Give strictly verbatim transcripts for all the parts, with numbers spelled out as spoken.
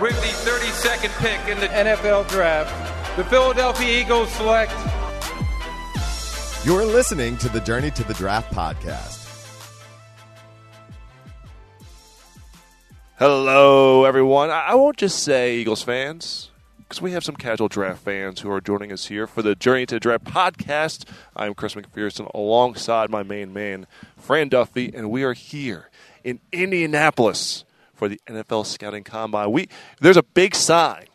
With the thirty-second pick in the N F L Draft, the Philadelphia Eagles select. You're listening to the Journey to the Draft podcast. Hello, everyone. I won't just say Eagles fans, because we have some casual draft fans who are joining us here for the Journey to the Draft podcast. I'm Chris McPherson alongside my main man, Fran Duffy, and we are here in Indianapolis for the N F L Scouting Combine. We There's a big sign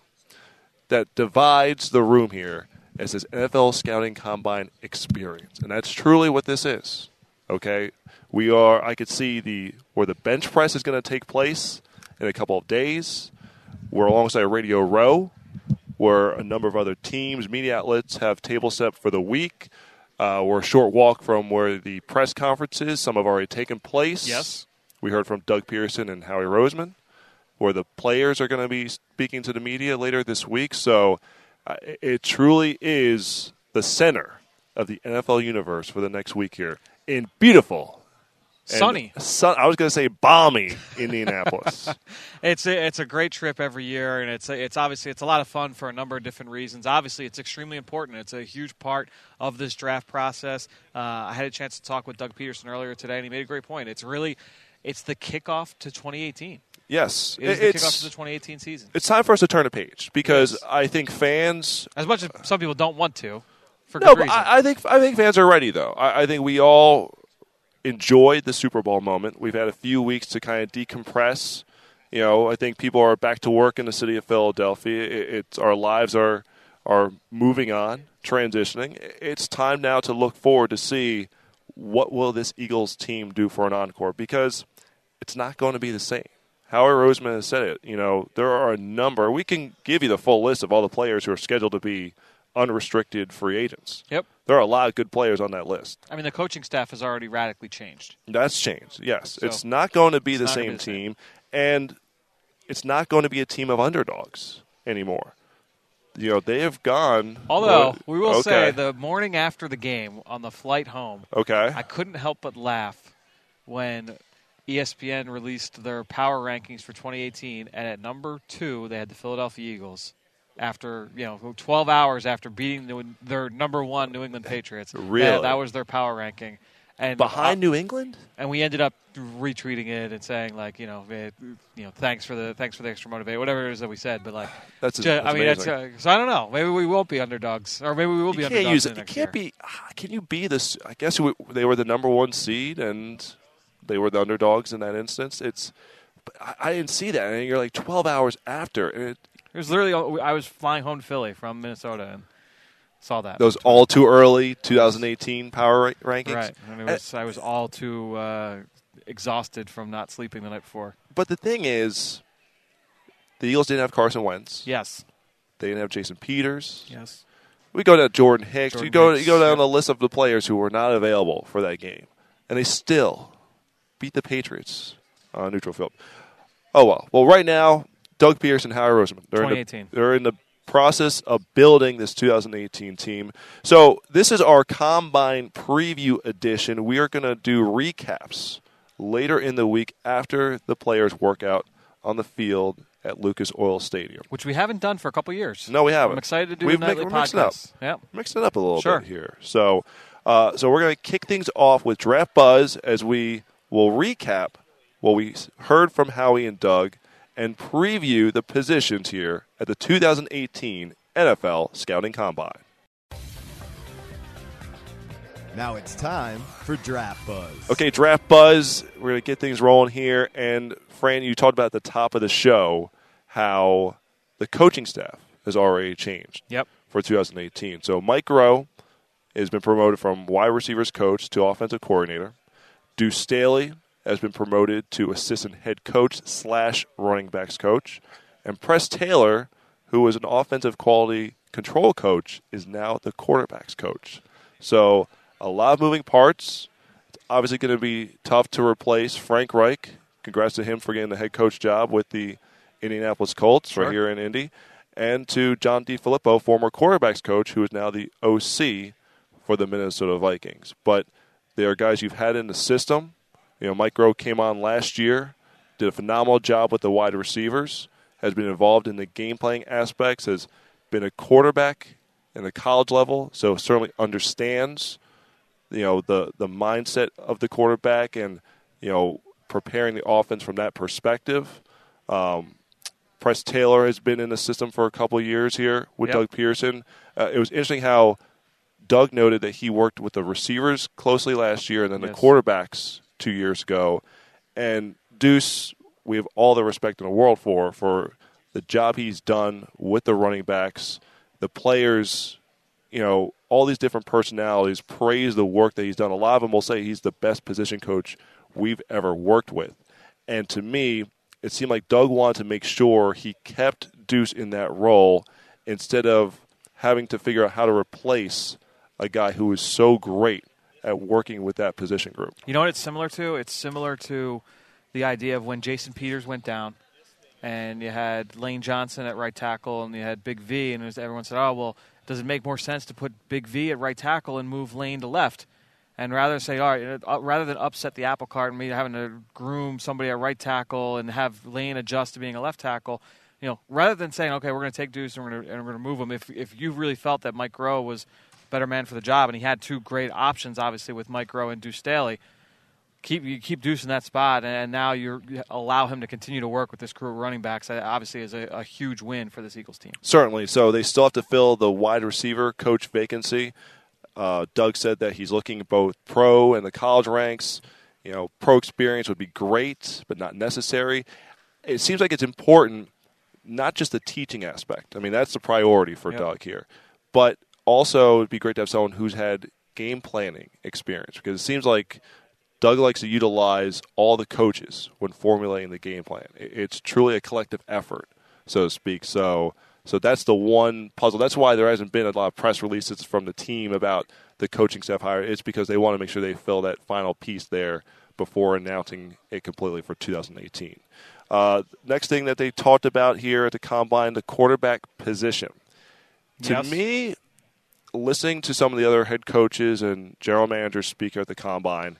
that divides the room here. It says N F L Scouting Combine Experience, and that's truly what this is. Okay, we are. I could see the where the bench press is going to take place in a couple of days. We're alongside Radio Row, where a number of other teams, media outlets have table set for the week. Uh, we're a short walk from where the press conference is. Some have already taken place. Yes. We heard from Doug Pearson and Howie Roseman, where the players are going to be speaking to the media later this week. So uh, it truly is the center of the N F L universe for the next week here in beautiful, sunny. Sun, I was going to say balmy Indianapolis. It's a, it's a great trip every year, and it's a, it's obviously it's a lot of fun for a number of different reasons. Obviously, it's extremely important. It's a huge part of this draft process. Uh, I had a chance to talk with Doug Peterson earlier today, and he made a great point. It's really it's the kickoff to twenty eighteen. Yes. It is the it's, kickoff to the twenty eighteen season. It's time for us to turn a page because Yes. I think fans, as much as some people don't want to, for no, good but reason. I, I think I think fans are ready though. I, I think we all enjoyed the Super Bowl moment. We've had a few weeks to kind of decompress. You know, I think people are back to work in the city of Philadelphia. It, it's our lives are are moving on, transitioning. It's time now to look forward to see what will this Eagles team do for an encore, because it's not going to be the same. Howie Roseman has said it. You know, there are a number. We can give you the full list of all the players who are scheduled to be unrestricted free agents. Yep. There are a lot of good players on that list. I mean, the coaching staff has already radically changed. That's changed, yes. So, it's not going to be the not same gonna be the same. team, and it's not going to be a team of underdogs anymore. You know, they have gone. Although, well, we will okay. say the morning after the game on the flight home, Okay. I couldn't help but laugh when E S P N released their power rankings for twenty eighteen, and at number two, they had the Philadelphia Eagles. After, you know, twelve hours after beating the, their number one New England Patriots. Really? That, that was their power ranking. And Behind uh, New England? And we ended up retweeting it and saying, like, you know, eh, you know, thanks for the thanks for the extra motivation, whatever it is that we said. But like, That's, ju- that's I mean, that's, amazing. uh, so I don't know. Maybe we won't be underdogs, or maybe we will be You can't underdogs use in it. the You next can't year. be. ah, Can you be this? I guess we- they were the number one seed, and they were the underdogs in that instance. It's. But I, I didn't see that, and you're like twelve hours after, and it, It was literally, I was flying home to Philly from Minnesota and saw that. those all too early twenty eighteen power ra- rankings. Right. And it was, I was all too uh, exhausted from not sleeping the night before. But the thing is, the Eagles didn't have Carson Wentz. Yes. They didn't have Jason Peters. Yes. We go to Jordan Hicks. Jordan you go Hicks, you go down yeah. the list of the players who were not available for that game, and they still beat the Patriots on neutral field. Oh well. Well, right now, Doug Pearson, Howie Roseman, they're in twenty the, eighteen. they're in the process of building this two thousand eighteen team. So this is our Combine Preview Edition. We are going to do recaps later in the week after the players work out on the field at Lucas Oil Stadium. Which we haven't done for a couple years. No, we haven't. I'm excited to do We've the nightly mi- we're mixing it up. podcast. Yep. Mixing it up a little Sure. bit here. So, uh, so we're going to kick things off with Draft Buzz as we will recap what we heard from Howie and Doug and preview the positions here at the two thousand eighteen N F L Scouting Combine. Now it's time for Draft Buzz. Okay, Draft Buzz. We're going to get things rolling here. And, Fran, you talked about at the top of the show how the coaching staff has already changed Yep. for two thousand eighteen. So Mike Rowe has been promoted from wide receivers coach to offensive coordinator. Deuce Staley has been promoted to assistant head coach slash running backs coach. And Press Taylor, who was an offensive quality control coach, is now the quarterbacks coach. So a lot of moving parts. It's obviously going to be tough to replace Frank Reich. Congrats to him for getting the head coach job with the Indianapolis Colts Sure. right here in Indy. And to John DeFilippo, former quarterbacks coach, who is now the O C for the Minnesota Vikings. But they are guys you've had in the system. You know, Mike Rowe came on last year, did a phenomenal job with the wide receivers, has been involved in the game playing aspects, has been a quarterback in the college level, so certainly understands, you know, the, the mindset of the quarterback and, you know, preparing the offense from that perspective. Um, Press Taylor has been in the system for a couple of years here with yep. Doug Peterson. Uh, it was interesting how Doug noted that he worked with the receivers closely last year and then yes. the quarterbacks two years ago. And Deuce, we have all the respect in the world for, for the job he's done with the running backs. The players, you know, all these different personalities praise the work that he's done. A lot of them will say he's the best position coach we've ever worked with. And to me, it seemed like Doug wanted to make sure he kept Deuce in that role instead of having to figure out how to replace a guy who is so great at working with that position group. You know what it's similar to? It's similar to the idea of when Jason Peters went down and you had Lane Johnson at right tackle and you had Big V, and it was, everyone said, oh, well, does it make more sense to put Big V at right tackle and move Lane to left? And rather say, all right, uh, rather than upset the apple cart and me having to groom somebody at right tackle and have Lane adjust to being a left tackle, you know, rather than saying, okay, we're going to take Deuce and we're going to, and we're going to move him, if if you really felt that Mike Groh was better man for the job, and he had two great options, obviously, with Mike Groh and Deuce Staley, keep you keep Deuce in that spot, and now you're, you allow him to continue to work with this crew of running backs. That obviously is a, a huge win for this Eagles team. Certainly. So they still have to fill the wide receiver coach vacancy. Uh, Doug said that he's looking both pro and the college ranks. You know, pro experience would be great, but not necessary. It seems like it's important, not just the teaching aspect. I mean, that's the priority for yep. Doug here. But also, it would be great to have someone who's had game planning experience, because it seems like Doug likes to utilize all the coaches when formulating the game plan. It's truly a collective effort, so to speak. So so that's the one puzzle. That's why there hasn't been a lot of press releases from the team about the coaching staff hire. It's because they want to make sure they fill that final piece there before announcing it completely for two thousand eighteen. Uh, next thing that they talked about here at the Combine, the quarterback position. To yes. me, listening to some of the other head coaches and general managers speak at the Combine,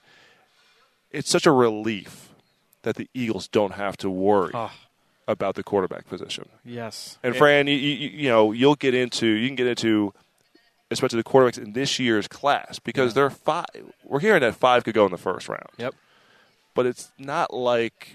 it's such a relief that the Eagles don't have to worry oh. about the quarterback position. Yes. And it, Fran, you, you, you know, you'll get into you can get into especially the quarterbacks in this year's class, because yeah. there are five. We're hearing that five could go in the first round. Yep. But it's not like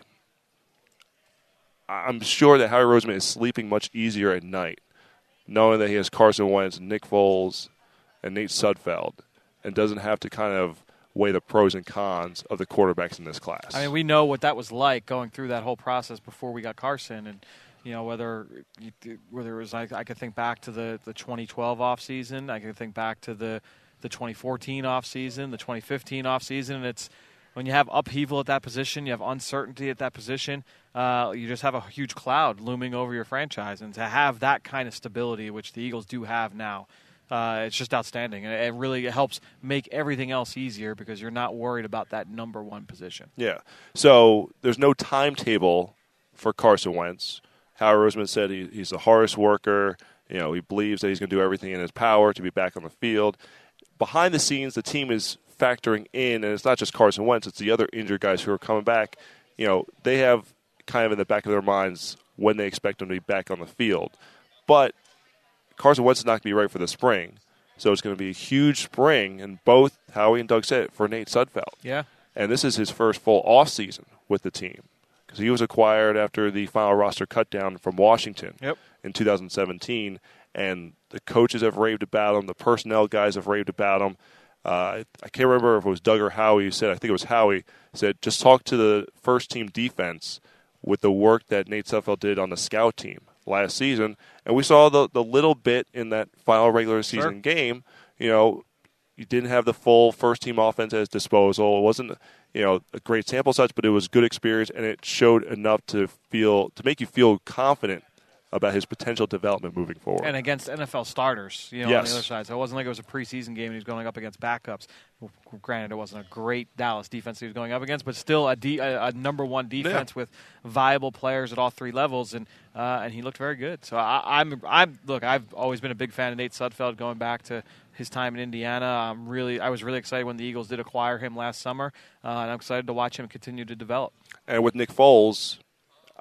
I'm sure that Howie Roseman is sleeping much easier at night, knowing that he has Carson Wentz, Nick Foles, and Nate Sudfeld, and doesn't have to kind of weigh the pros and cons of the quarterbacks in this class. I mean, we know what that was like going through that whole process before we got Carson, and you know whether whether it was I, I could think back to the, the twenty twelve offseason, I could think back to the the twenty fourteen offseason, the twenty fifteen offseason, and it's when you have upheaval at that position, you have uncertainty at that position, uh, you just have a huge cloud looming over your franchise, and to have that kind of stability, which the Eagles do have now, Uh, it's just outstanding, and it really helps make everything else easier because you're not worried about that number one position. Yeah. So there's no timetable for Carson Wentz. Howard Roseman said he, he's the hardest worker. You know, he believes that he's going to do everything in his power to be back on the field. Behind the scenes, the team is factoring in, and it's not just Carson Wentz; it's the other injured guys who are coming back. You know, they have kind of in the back of their minds when they expect them to be back on the field, but Carson Wentz is not going to be right for the spring, so it's going to be a huge spring, and both Howie and Doug said it, for Nate Sudfeld. Yeah. And this is his first full offseason with the team, because he was acquired after the final roster cut down from Washington yep. in two thousand seventeen, and the coaches have raved about him, the personnel guys have raved about him. Uh, I can't remember if it was Doug or Howie who said, I think it was Howie, said, just talk to the first-team defense with the work that Nate Sudfeld did on the scout team last season, and we saw the the little bit in that final regular season sure. game. You know, you didn't have the full first team offense at his disposal. It wasn't, you know, a great sample size, but it was good experience, and it showed enough to feel to make you feel confident about his potential development moving forward. And against N F L starters, you know, yes. on the other side. So it wasn't like it was a preseason game and he was going up against backups. Well, granted, it wasn't a great Dallas defense he was going up against, but still a, de- a, a number one defense yeah. with viable players at all three levels, and uh, and he looked very good. So I, I'm I'm look, I've always been a big fan of Nate Sudfeld going back to his time in Indiana. I'm really I was really excited when the Eagles did acquire him last summer, uh, and I'm excited to watch him continue to develop. And with Nick Foles,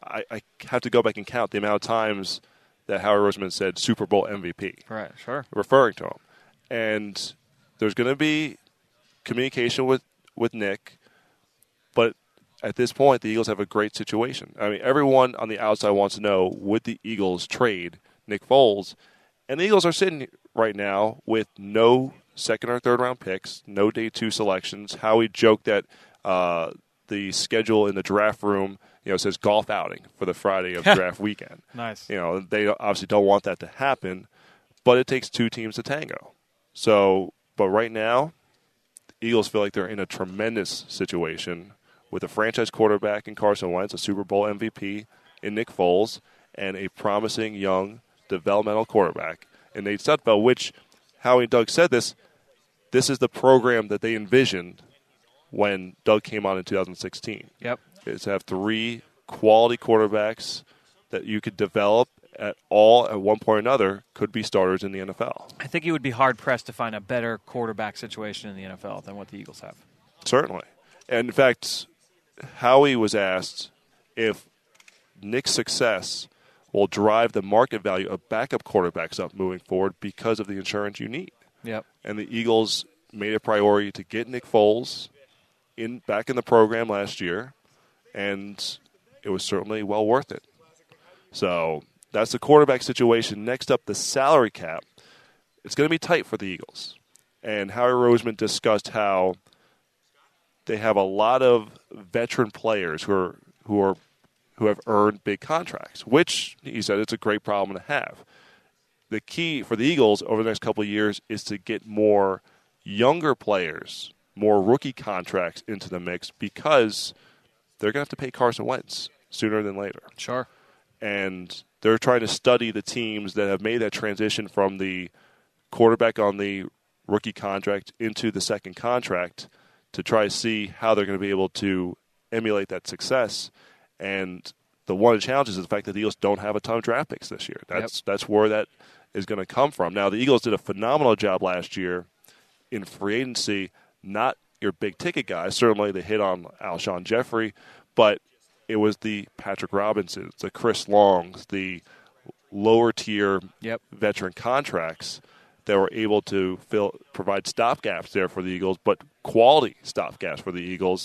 I, I have to go back and count the amount of times that Howie Roseman said Super Bowl M V P. Right, sure. Referring to him. And there's going to be communication with, with Nick, but at this point, the Eagles have a great situation. I mean, everyone on the outside wants to know, would the Eagles trade Nick Foles? And the Eagles are sitting right now with no second or third round picks, no day two selections. Howie joked that uh, the schedule in the draft room, you know, says golf outing for the Friday of draft weekend. Nice. You know, they obviously don't want that to happen, but it takes two teams to tango. So, but right now, the Eagles feel like they're in a tremendous situation with a franchise quarterback in Carson Wentz, a Super Bowl M V P in Nick Foles, and a promising young developmental quarterback in Nate Sudfeld, which Howie and Doug said this, this is the program that they envisioned when Doug came on in two thousand sixteen. Yep. Is to have three quality quarterbacks that you could develop at all at one point or another could be starters in the N F L. I think you would be hard-pressed to find a better quarterback situation in the N F L than what the Eagles have. Certainly. And in fact, Howie was asked if Nick's success will drive the market value of backup quarterbacks up moving forward because of the insurance you need. Yep. And the Eagles made a priority to get Nick Foles in back in the program last year, and it was certainly well worth it. So that's the quarterback situation. Next up, the salary cap. It's going to be tight for the Eagles. And Howie Roseman discussed how they have a lot of veteran players who are who are who have earned big contracts, which he said it's a great problem to have. The key for the Eagles over the next couple of years is to get more younger players, more rookie contracts into the mix because they're going to have to pay Carson Wentz sooner than later. Sure. And they're trying to study the teams that have made that transition from the quarterback on the rookie contract into the second contract to try to see how they're going to be able to emulate that success. And the one of the challenges is the fact that the Eagles don't have a ton of draft picks this year. That's yep. that's where that is going to come from. Now, the Eagles did a phenomenal job last year in free agency, not your big-ticket guys. Certainly they hit on Alshon Jeffrey, but it was the Patrick Robinsons, the Chris Longs, the lower-tier yep. veteran contracts that were able to fill provide stopgaps there for the Eagles, but quality stopgaps for the Eagles.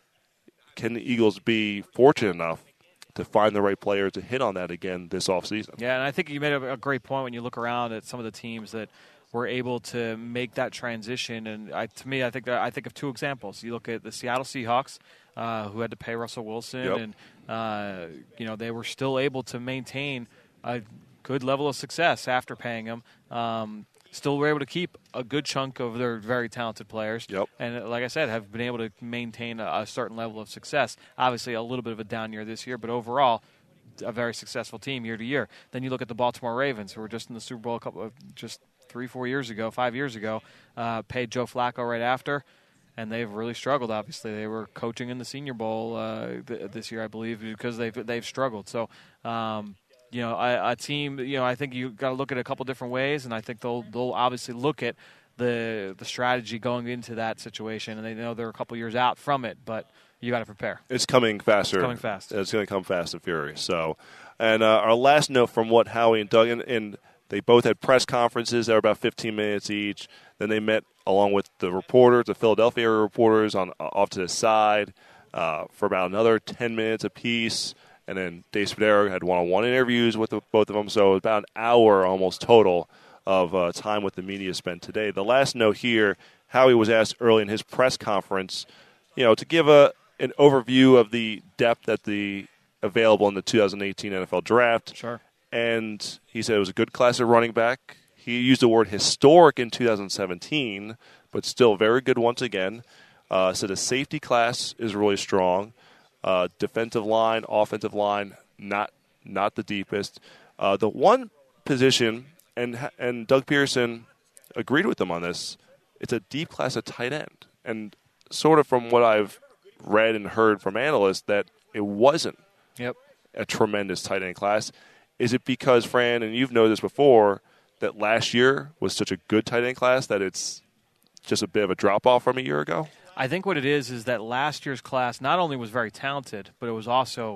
Can the Eagles be fortunate enough to find the right player to hit on that again this offseason? Yeah, and I think you made a, a great point when you look around at some of the teams that were able to make that transition. And I, to me, I think that, I think of two examples. You look at the Seattle Seahawks, uh, who had to pay Russell Wilson, yep. and uh, you know they were still able to maintain a good level of success after paying him. Um, Still were able to keep a good chunk of their very talented players. Yep. And like I said, have been able to maintain a, a certain level of success. Obviously, a little bit of a down year this year, but overall, a very successful team year to year. Then you look at the Baltimore Ravens, who were just in the Super Bowl a couple of, just three, four years ago, five years ago, uh, paid Joe Flacco right after, and they've really struggled, obviously. They were coaching in the Senior Bowl uh, th- this year, I believe, because they've, they've struggled. So, um, You know, a, a team. You know, I think you got to look at it a couple different ways, and I think they'll they'll obviously look at the the strategy going into that situation, and they know they're a couple years out from it, but you got to prepare. It's coming faster. It's coming fast. It's going to come fast and furious. So, and uh, our last note from what Howie and Doug and, and they both had press conferences that were about fifteen minutes each. Then they met along with the reporters, the Philadelphia reporters, on off to the side uh, for about another ten minutes apiece. And then Dave Spadaro had one-on-one interviews with the, both of them. So about an hour almost total of uh, time with the media spent today. The last note here, Howie was asked early in his press conference, you know, to give a an overview of the depth that the available in the two thousand eighteen N F L Draft. Sure. And he said it was a good class of running back. He used the word historic in two thousand seventeen, but still very good once again. Uh, said the safety class is really strong. Uh, defensive line, offensive line, not not the deepest. Uh, the one position, and and Doug Peterson agreed with them on this, it's a deep class of tight end. And sort of from what I've read and heard from analysts, that it wasn't yep. a tremendous tight end class. Is it because, Fran, and you've noticed before, that last year was such a good tight end class that it's just a bit of a drop-off from a year ago? I think what it is is that last year's class not only was very talented, but it was also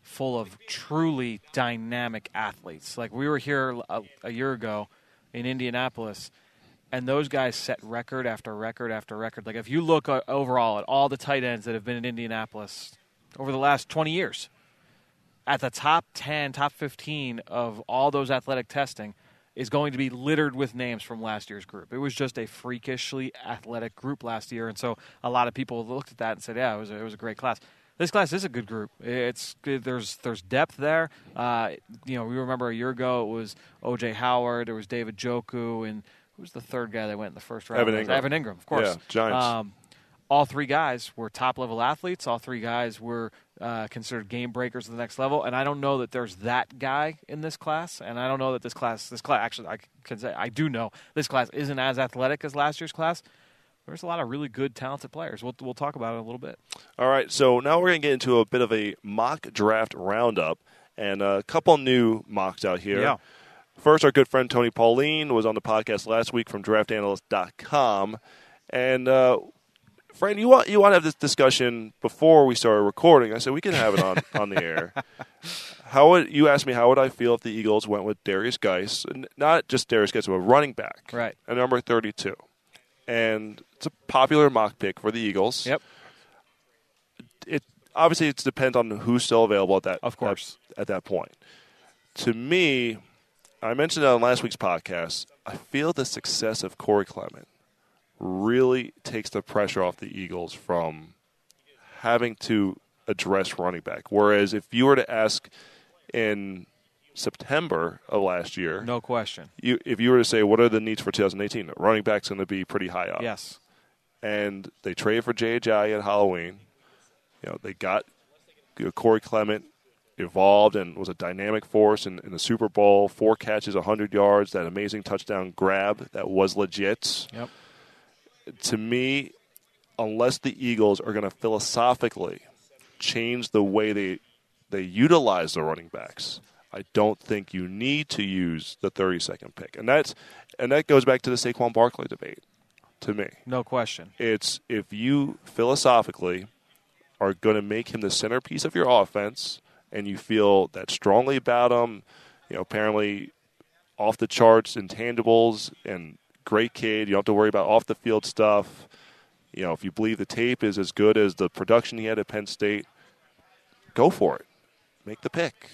full of truly dynamic athletes. Like we were here a, a year ago in Indianapolis, and those guys set record after record after record. Like if you look uh, overall at all the tight ends that have been in Indianapolis over the last twenty years, at the top ten, top fifteen of all those athletic testing is going to be littered with names from last year's group. It was just a freakishly athletic group last year, and so a lot of people looked at that and said, yeah, it was a, it was a great class. This class is a good group. It's there's there's depth there. Uh, you know, we remember a year ago it was O J Howard, there was David Njoku, and who was the third guy that went in the first round? Evan Ingram. Evan Ingram, of course. Yeah, Giants. Um, all three guys were top-level athletes. All three guys were uh, considered game breakers at the next level. And I don't know that there's that guy in this class. And I don't know that this class, this class actually, I can say I do know this class isn't as athletic as last year's class. There's a lot of really good, talented players. We'll we'll talk about it in a little bit. All right, so now we're going to get into a bit of a mock draft roundup and a couple new mocks out here. Yeah. First, our good friend Tony Pauline was on the podcast last week from draft analyst dot com. And, uh, Fran, you want you want to have this discussion before we started recording. I said we can have it on, on the air. How would you asked me how would I feel if the Eagles went with Darius Geis, and not just Darius Geis, but a running back, Right. at number thirty-two. And it's a popular mock pick for the Eagles. Yep. It obviously it depends on who's still available at that Of course. at, at that point. To me, I mentioned it on last week's podcast. I feel the success of Corey Clement really takes the pressure off the Eagles from having to address running back. Whereas if you were to ask in September of last year, No question. you, if you were to say what are the needs for twenty eighteen, running back's going to be pretty high up. Yes. And they traded for J J at Halloween. You know, they got you know, Corey Clement evolved and was a dynamic force in, in the Super Bowl. Four catches, one hundred yards, that amazing touchdown grab that was legit. Yep. To me, unless the Eagles are going to philosophically change the way they they utilize the running backs, I don't think you need to use the thirty-second pick. And that's and that goes back to the Saquon Barkley debate to me. No question. It's if you philosophically are going to make him the centerpiece of your offense and you feel that strongly about him, you know, apparently off the charts intangibles and great kid, you don't have to worry about off the field stuff. You know, if you believe the tape is as good as the production he had at Penn State, go for it. Make the pick.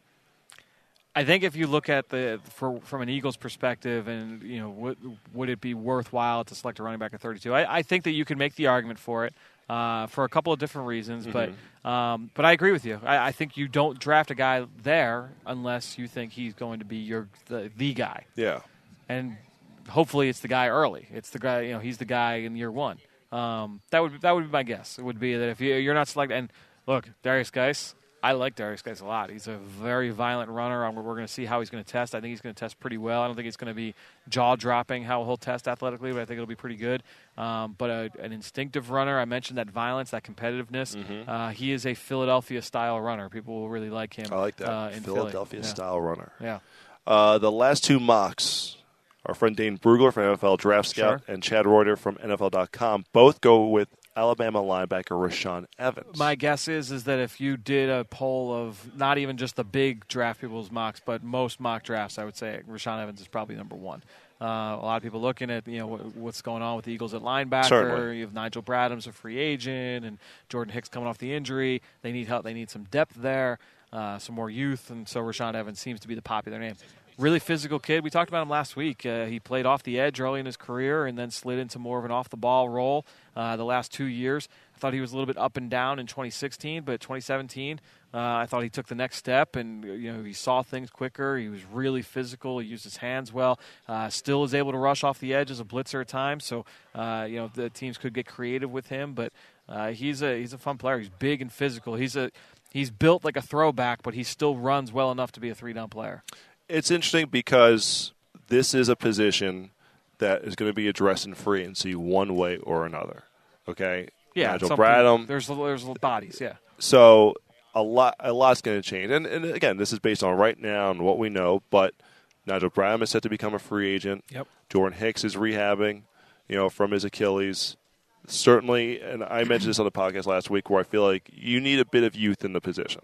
I think if you look at the for, from an Eagles perspective, and you know, would would it be worthwhile to select a running back at thirty-two? I, I think that you can make the argument for it uh, for a couple of different reasons, Mm-hmm. but um, but I agree with you. I, I think you don't draft a guy there unless you think he's going to be your the, the guy, Yeah. and hopefully it's the guy early. It's the guy, you know, he's the guy in year one. Um, that would that would be my guess. It would be that if you, you're not selected, and look, Darius Geis. I like Darius Geis a lot. He's a very violent runner. We're going to see how he's going to test. I think he's going to test pretty well. I don't think it's going to be jaw-dropping how he'll test athletically, but I think it'll be pretty good. Um, but a, an instinctive runner, I mentioned that violence, that competitiveness. Mm-hmm. Uh, he is a Philadelphia-style runner. People will really like him. I like that. Uh, in Philadelphia-style runner. Yeah. Uh, the last two mocks, our friend Dane Brugler from N F L Draft Scout Sure. and Chad Reuter from N F L dot com both go with Alabama linebacker Rashaan Evans. My guess is is that if you did a poll of not even just the big draft people's mocks, but most mock drafts, I would say Rashaan Evans is probably number one. Uh, a lot of people looking at you know what, what's going on with the Eagles at linebacker. Certainly. You have Nigel Bradham's a free agent, and Jordan Hicks coming off the injury. They need help. They need some depth there, uh, some more youth, and so Rashaan Evans seems to be the popular name. Really physical kid. We talked about him last week. Uh, he played off the edge early in his career and then slid into more of an off-the-ball role uh, the last two years. I thought he was a little bit up and down in twenty sixteen, but twenty seventeen, uh, I thought he took the next step, and you know he saw things quicker. He was really physical. He used his hands well. Uh, still is able to rush off the edge as a blitzer at times. So uh, you know the teams could get creative with him, but uh, he's a he's a fun player. He's big and physical. He's a he's built like a throwback, but he still runs well enough to be a three-down player. It's interesting because this is a position that is going to be addressed in free agency one way or another. Okay? Yeah, Nigel something- Bradham. There's there's bodies, yeah. So a lot a lot's going to change. And, and again, this is based on right now and what we know, but Nigel Bradham is set to become a free agent. Yep. Jordan Hicks is rehabbing, you know, from his Achilles. Certainly, and I mentioned this on the podcast last week, where I feel like you need a bit of youth in the position.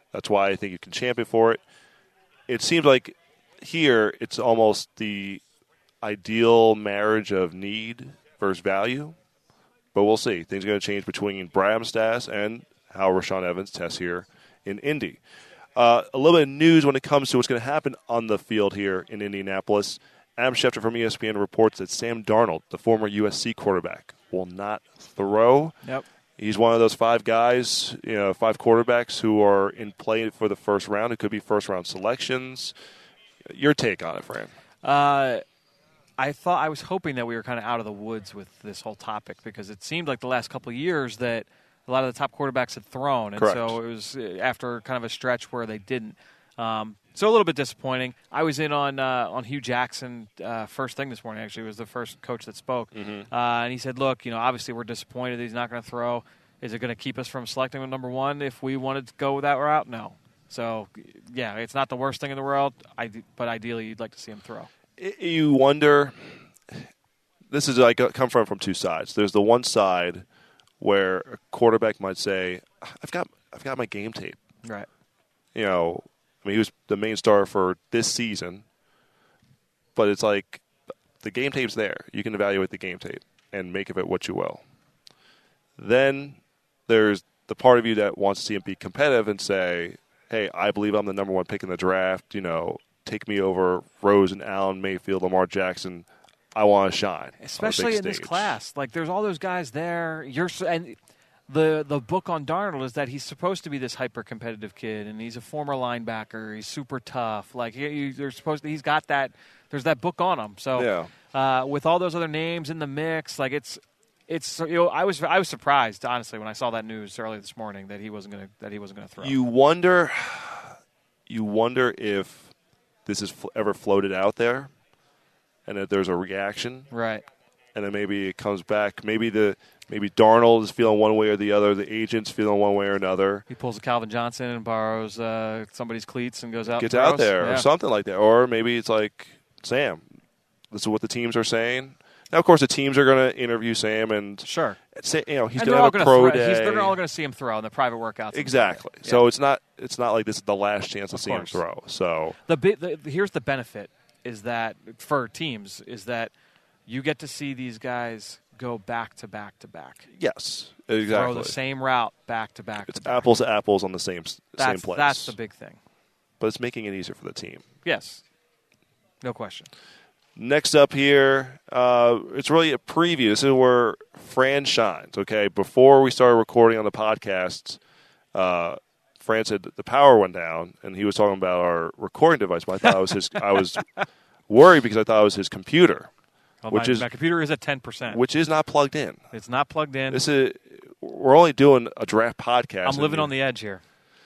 That's why I think you can champion for it. It seems like here it's almost the ideal marriage of need versus value. But we'll see. Things are going to change between Bramstas and how Rashaan Evans tests here in Indy. Uh, a little bit of news when it comes to what's going to happen on the field here in Indianapolis. Adam Schefter from E S P N reports that Sam Darnold, the former U S C quarterback, will not throw. Yep. He's one of those five guys, you know, five quarterbacks who are in play for the first round. It could be first-round selections. Your take on it, Fran? Uh, I thought I was hoping that we were kind of out of the woods with this whole topic because it seemed like the last couple of years that a lot of the top quarterbacks had thrown, and Correct. so it was after kind of a stretch where they didn't. Um, so a little bit disappointing. I was in on uh, on Hugh Jackson uh, first thing this morning. Actually, it was the first coach that spoke, Mm-hmm. uh, and he said, "Look, you know, obviously we're disappointed that he's not going to throw. Is it going to keep us from selecting him number one if we wanted to go that route? No. So, yeah, it's not the worst thing in the world, I, but ideally you'd like to see him throw." You wonder. This is like come from from two sides. There's the one side where a quarterback might say, "I've got I've got my game tape." Right. You know, I mean, he was the main star for this season, but it's like the game tape's there. You can evaluate the game tape and make of it what you will. Then there's the part of you that wants to see him be competitive and say, hey, I believe I'm the number one pick in the draft. You know, take me over Rosen, Allen, Mayfield, Lamar Jackson. I want to shine. Especially in this stage. class. Like, there's all those guys there. You're and the the book on Darnold is that he's supposed to be this hyper-competitive kid, and he's a former linebacker. He's super tough. Like, he, they're supposed to, he's got that. There's that book on him. So, yeah. uh, with all those other names in the mix, like it's it's you know I was I was surprised honestly when I saw that news early this morning that he wasn't gonna that he wasn't gonna throw. You wonder, you wonder if this is ever floated out there, and that there's a reaction, right? And then maybe it comes back. Maybe the maybe Darnold is feeling one way or the other. The agent's feeling one way or another. He pulls a Calvin Johnson and borrows uh, somebody's cleats and goes out. Gets and out throws. there yeah. or something like that. Or maybe it's like, Sam, this is what the teams are saying. Now, of course, the teams are going to interview Sam and sure, say, you know, he's and going to have a pro throw, day. He's, they're all going to see him throw in the private workouts. Exactly. Yeah. So it's not it's not like this is the last chance to Of see him course. throw. So the, the here's the benefit is that for teams is that you get to see these guys go back to back to back. yes, Throw exactly. the same route back to back. It's to back. apples to apples on the same That's, same place. That's the big thing. But it's making it easier for the team. Yes, no question. Next up here, uh, it's really a preview. This is where Fran shines, okay? Before we started recording on the podcast, uh, Fran said the power went down, and he was talking about our recording device. But I thought it was his. I was worried because I thought it was his computer, Well, which my, is my computer is at ten percent. which is not plugged in. It's not plugged in. This is we're only doing a draft podcast. I'm living and- on the edge here.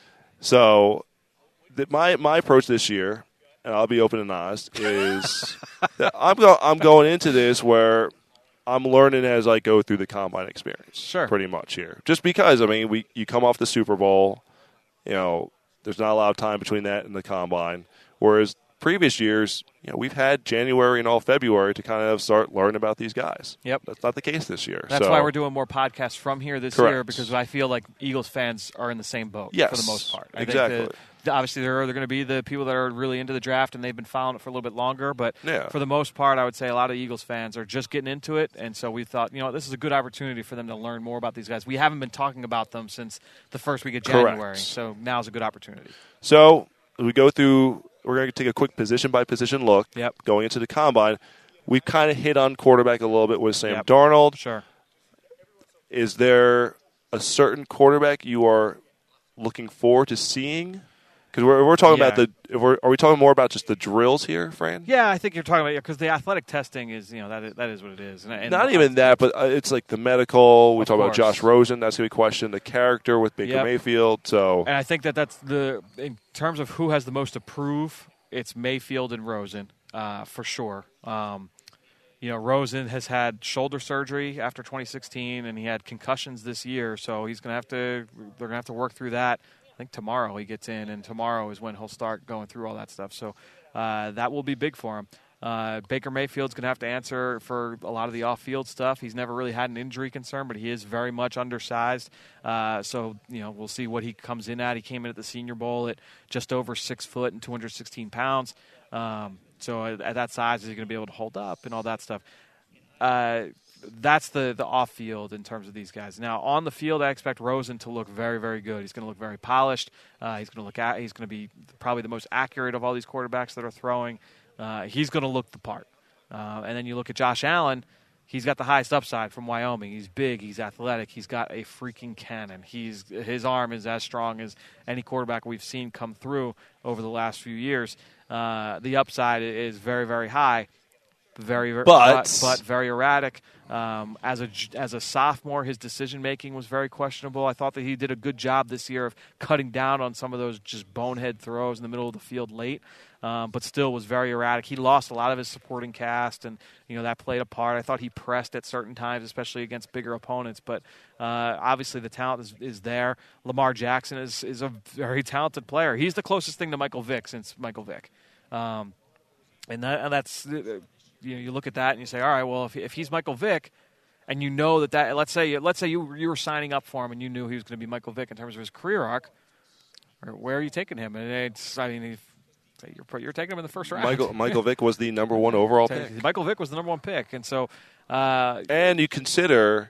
So, the, my my approach this year, and I'll be open and honest, is that I'm go, I'm going into this where I'm learning as I go through the combine experience. Sure. Pretty much here, just because I mean we you come off the Super Bowl, you know, there's not a lot of time between that and the combine, whereas previous years, you know, we've had January and all February to kind of start learning about these guys. Yep. That's not the case this year. That's So- why we're doing more podcasts from here this Correct. year because I feel like Eagles fans are in the same boat Yes, for the most part. I exactly. Think the, obviously, there are, are going to be the people that are really into the draft and they've been following it for a little bit longer. But Yeah. for the most part, I would say a lot of Eagles fans are just getting into it. And so we thought, you know, this is a good opportunity for them to learn more about these guys. We haven't been talking about them since the first week of January. Correct. So now's a good opportunity. So we go through. We're going to take a quick position by position look. Yep. Going into the combine, we've kind of hit on quarterback a little bit with Sam Yep. Darnold. Sure. Is there a certain quarterback you are looking forward to seeing? Because we're we're talking Yeah. about the. If we're, are we talking more about just the drills here, Fran? Yeah, I think you're talking about because the athletic testing is, you know, that is, that is what it is. And, and Not even that, but uh, it's like the medical. We Of talk about course. Josh Rosen. That's going to be questioned. The character with Baker Yep. Mayfield. So And I think that that's the in terms of who has the most to prove. It's Mayfield and Rosen uh, for sure. Um, you know, Rosen has had shoulder surgery after twenty sixteen, and he had concussions this year, so he's gonna have to. They're gonna have to work through that. I think tomorrow he gets in, and tomorrow is when he'll start going through all that stuff. So uh, that will be big for him. Uh, Baker Mayfield's going to have to answer for a lot of the off-field stuff. He's never really had an injury concern, but he is very much undersized. Uh, so, you know, we'll see what he comes in at. He came in at the Senior Bowl at just over six foot and two hundred sixteen pounds. Um, so at, at that size, is he going to be able to hold up and all that stuff? Uh, that's the, the off-field in terms of these guys. Now, on the field, I expect Rosen to look very, very good. He's going to look very polished. Uh, he's going to look at, he's going to be probably the most accurate of all these quarterbacks that are throwing. Uh, he's going to look the part. Uh, and then you look at Josh Allen. He's got the highest upside from Wyoming. He's big. He's athletic. He's got a freaking cannon. He's his arm is as strong as any quarterback we've seen come through over the last few years. Uh, the upside is very, very high. Very, very but, but, but very erratic. Um, as a as a sophomore, his decision making was very questionable. I thought that he did a good job this year of cutting down on some of those just bonehead throws in the middle of the field late, um, but still was very erratic. He lost a lot of his supporting cast, and you know that played a part. I thought he pressed at certain times, especially against bigger opponents. But uh, obviously, the talent is, is there. Lamar Jackson is is a very talented player. He's the closest thing to Michael Vick since Michael Vick, um, and, that, and that's. Uh, You know, you look at that and you say, all right, well, if if he's Michael Vick, and you know that that let's say let's say you you were signing up for him and you knew he was going to be Michael Vick in terms of his career arc, where are you taking him? And it's I mean, you're you're taking him in the first round. Michael Michael Vick was the number one overall pick. Michael Vick was the number one pick, and so uh, and you consider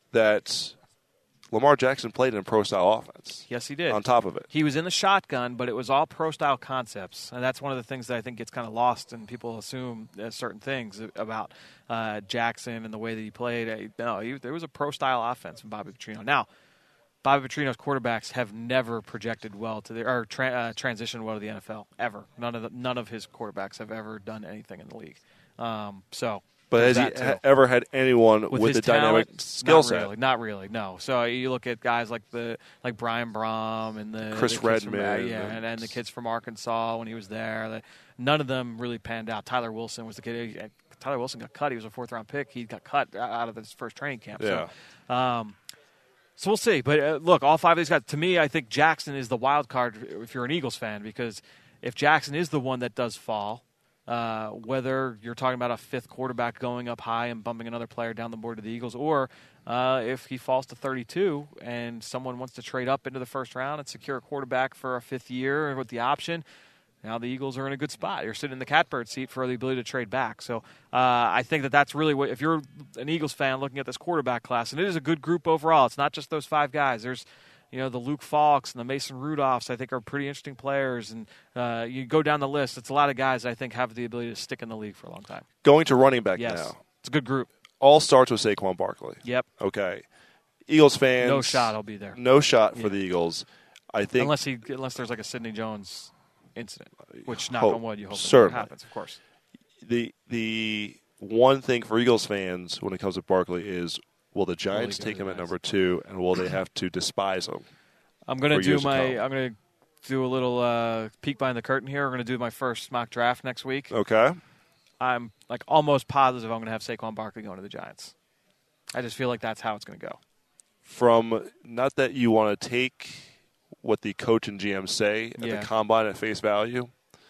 that Lamar Jackson played in a pro-style offense. Yes, he did. On top of it. He was in the shotgun, but it was all pro-style concepts. And that's one of the things that I think gets kind of lost, and people assume uh, certain things about uh, Jackson and the way that he played. Uh, no, he, there was a pro-style offense from Bobby Petrino. Now, Bobby Petrino's quarterbacks have never projected well to the or tra- uh, transitioned well to the N F L, ever. None of the, none of his quarterbacks have ever done anything in the league. Um, so... But has he ha- ever had anyone with, with a dynamic skill set? Not really, not really, no. So you look at guys like the like Brian Brom and the Chris the Redman, from, uh, yeah, and, and the kids from Arkansas when he was there. The, none of them really panned out. Tyler Wilson was the kid. Tyler Wilson got cut. He was a fourth round pick. He got cut out of his first training camp. Yeah. So, um, so we'll see. But uh, look, all five of these guys. To me, I think Jackson is the wild card if you're an Eagles fan, because if Jackson is the one that does fall. Uh, whether you're talking about a fifth quarterback going up high and bumping another player down the board to the Eagles, or uh, if he falls to thirty-two and someone wants to trade up into the first round and secure a quarterback for a fifth year with the option, now the Eagles are in a good spot. You're sitting in the catbird seat for the ability to trade back. So uh, I think that that's really what, if you're an Eagles fan looking at this quarterback class, and it is a good group overall. It's not just those five guys. There's You know, the Luke Falks and the Mason Rudolphs, I think, are pretty interesting players. And uh, you go down the list, it's a lot of guys I think have the ability to stick in the league for a long time. Going to running back yes. now. It's a good group. All starts with Saquon Barkley. Yep. Okay. Eagles fans. No shot he'll be there. No shot yeah. for the Eagles. I think Unless he, unless there's like a Sidney Jones incident, which, knock hope, on wood, you hope certainly. that happens, of course. The, the one thing for Eagles fans when it comes to Barkley is, will the Giants take him at number two, and will they have to despise him? I'm going to do to my. come? I'm going to do a little uh, peek behind the curtain here. We're going to do my first mock draft next week. Okay. I'm like almost positive I'm going to have Saquon Barkley going to the Giants. I just feel like that's how it's going to go. From not that you want to take what the coach and G M say at yeah. the combine at face value,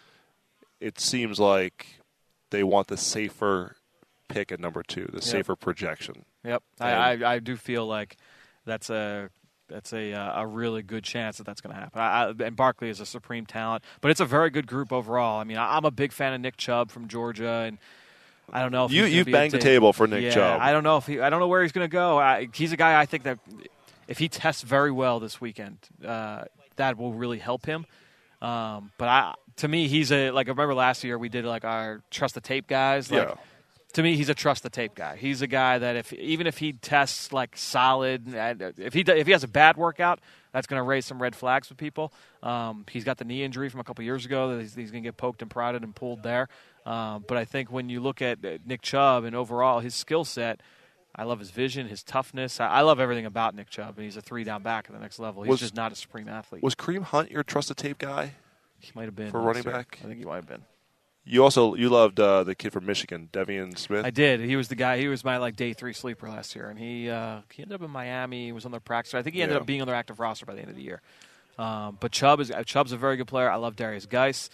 it seems like they want the safer pick at number two, the yep. safer projection. Yep, I, I I do feel like that's a. That's a uh, a really good chance that that's going to happen. I, I, and Barkley is a supreme talent, but it's a very good group overall. I mean, I, I'm a big fan of Nick Chubb from Georgia, and I don't know if you you banged the t- table for Nick yeah, Chubb. I don't know if he. I don't know where he's going to go. I, he's a guy I think that if he tests very well this weekend, uh, that will really help him. Um, but I, to me, he's a like I remember last year we did like our trust the tape guys. Like, yeah. To me, he's a trust the tape guy. He's a guy that if even if he tests like solid, if he if he has a bad workout, that's going to raise some red flags with people. Um, he's got the knee injury from a couple years ago that he's, he's going to get poked and prodded and pulled there. Um, but I think when you look at Nick Chubb and overall his skill set, I love his vision, his toughness. I, I love everything about Nick Chubb, and he's a three down back at the next level. He's was, just not a supreme athlete. Was Kareem Hunt your trust the tape guy? He might have been for running back. I think he might have been. You also you loved uh, the kid from Michigan, Devian Smith. I did. He was the guy. He was my like day three sleeper last year, and he uh, he ended up in Miami. He was on their practice. I think he ended yeah. up being on their active roster by the end of the year. Um, but Chubb is Chubb's a very good player. I love Darius Geis.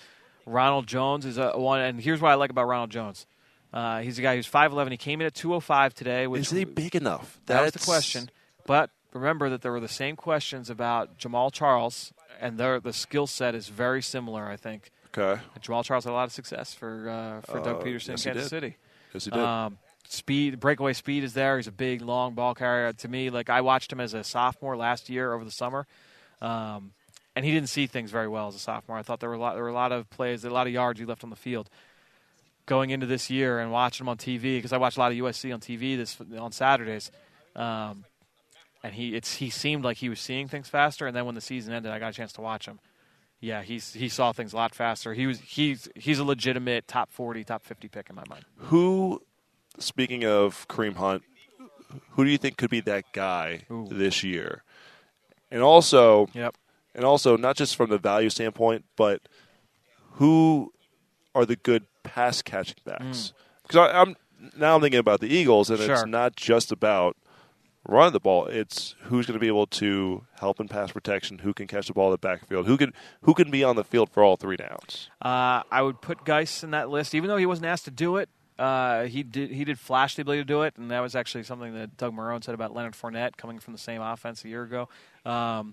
Ronald Jones is a one, and here's what I like about Ronald Jones. Uh, he's a guy who's five eleven. He came in at two oh five today. Which is he big enough? That That's was the question. But remember that there were the same questions about Jamal Charles, and their, the skill set is very similar, I think. Okay. And Jamal Charles had a lot of success for uh, for Doug Uh, Peterson yes, in he Kansas did. City. Yes, he did. Um, speed, breakaway speed is there. He's a big, long ball carrier. To me, like I watched him as a sophomore last year over the summer, um, and he didn't see things very well as a sophomore. I thought there were a lot, there were a lot of plays, a lot of yards he left on the field. Going into this year and watching him on T V, because I watch a lot of U S C on T V this on Saturdays, um, and he it's he seemed like he was seeing things faster. And then when the season ended, I got a chance to watch him. Yeah, he's he saw things a lot faster. He was he's he's a legitimate top forty, top fifty pick in my mind. Who, speaking of Kareem Hunt, who do you think could be that guy Ooh. this year? And also, Yep. and also not just from the value standpoint, but who are the good pass catching backs? Because I'm now I'm thinking about the Eagles, and Sure. it's not just about running the ball. It's who's going to be able to help in pass protection, who can catch the ball in the backfield, who can who can be on the field for all three downs. Uh, I would put Geis in that list, even though he wasn't asked to do it. Uh, he did he did flash the ability to do it, and that was actually something that Doug Marrone said about Leonard Fournette coming from the same offense a year ago. Um,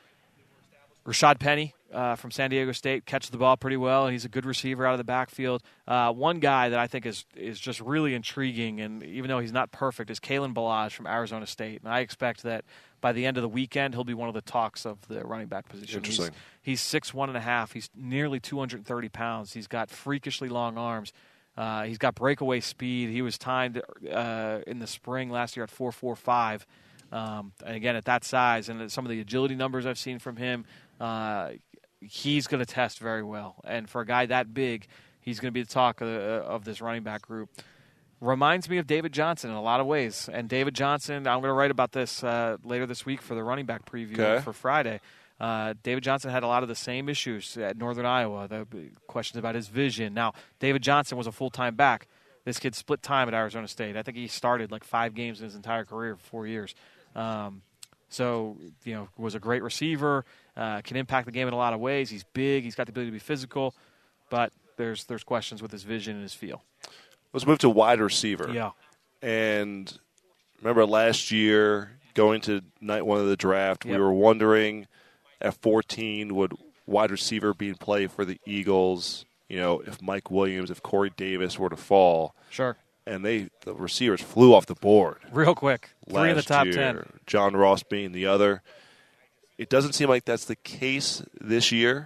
Rashad Penny uh, from San Diego State catches the ball pretty well. He's a good receiver out of the backfield. Uh, one guy that I think is is just really intriguing, and even though he's not perfect, is Kalen Ballage from Arizona State. And I expect that by the end of the weekend, he'll be one of the talks of the running back position. Interesting. He's, he's six one and a half. He's nearly two hundred thirty pounds. He's got freakishly long arms. Uh, he's got breakaway speed. He was timed uh, in the spring last year at four four five. Um, and again, at that size, and some of the agility numbers I've seen from him, uh, he's going to test very well. And for a guy that big, he's going to be the talk of, of this running back group. Reminds me of David Johnson in a lot of ways. And David Johnson, I'm going to write about this uh, later this week for the running back preview Okay. for Friday. Uh, David Johnson had a lot of the same issues at Northern Iowa, the questions about his vision. Now, David Johnson was a full-time back. This kid split time at Arizona State. I think he started like five games in his entire career for four years. Um, so, you know, was a great receiver, uh, can impact the game in a lot of ways. He's big. He's got the ability to be physical, but there's there's questions with his vision and his feel. Let's move to wide receiver. Yeah. And remember last year, going to night one of the draft, Yep. we were wondering at fourteen, would wide receiver be in play for the Eagles? You know, if Mike Williams, if Corey Davis were to fall. Sure. And they the receivers flew off the board. Real quick. Three last in the top year. ten. John Ross being the other. It doesn't seem like that's the case this year.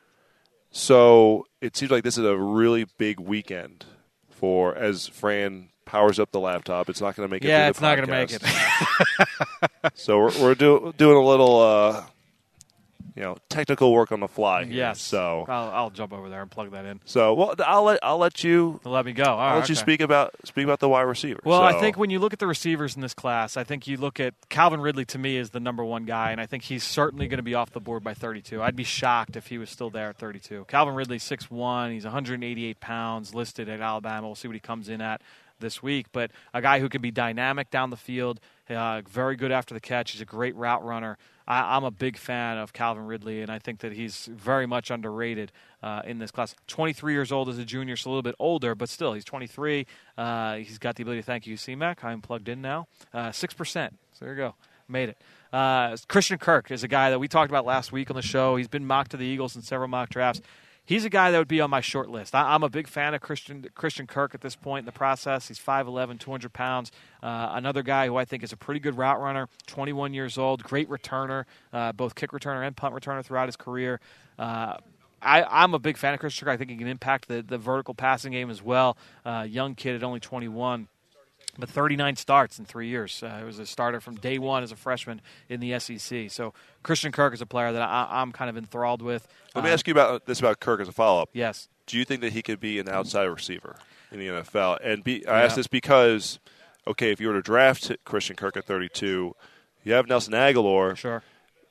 So it seems like this is a really big weekend for, as Fran powers up the laptop. It's not going to make it Yeah, through it's the not going to make podcast. it. So we're, we're do, doing a little, uh, you know, technical work on the fly here. Yes. So, I'll, I'll jump over there and plug that in. so well, I'll let I'll let you Let me go. All I'll right, let you okay. speak about speak about the wide receiver. Well, So- I think when you look at the receivers in this class, I think you look at Calvin Ridley, to me, is the number one guy, and I think he's certainly going to be off the board by thirty-two. I'd be shocked if he was still there at thirty-two. Calvin Ridley, six one. He's one hundred eighty-eight pounds, listed at Alabama. We'll see what he comes in at this week. But a guy who can be dynamic down the field, uh, very good after the catch. He's a great route runner. I, I'm a big fan of Calvin Ridley, and I think that he's very much underrated uh, in this class. twenty-three years old as a junior, so a little bit older, but still, he's twenty-three. Uh, he's got the ability to thank you, C MAC. I'm plugged in now. Uh, six percent. So there you go. Made it. Uh, Christian Kirk is a guy that we talked about last week on the show. He's been mocked to the Eagles in several mock drafts. He's a guy that would be on my short list. I, I'm a big fan of Christian Christian Kirk at this point in the process. He's five eleven, two hundred pounds. Uh, another guy who I think is a pretty good route runner, twenty-one years old, great returner, uh, both kick returner and punt returner throughout his career. Uh, I, I'm a big fan of Christian Kirk. I think he can impact the, the vertical passing game as well. Uh, young kid at only twenty-one. But thirty-nine starts in three years. Uh, he was a starter from day one as a freshman in the S E C. So Christian Kirk is a player that I, I'm kind of enthralled with. Let me Uh, ask you about this about Kirk as a follow-up. Yes. Do you think that he could be an outside receiver in the N F L? And be, I Yeah. ask this because, okay, if you were to draft Christian Kirk at thirty-two, you have Nelson Aguilar. Sure.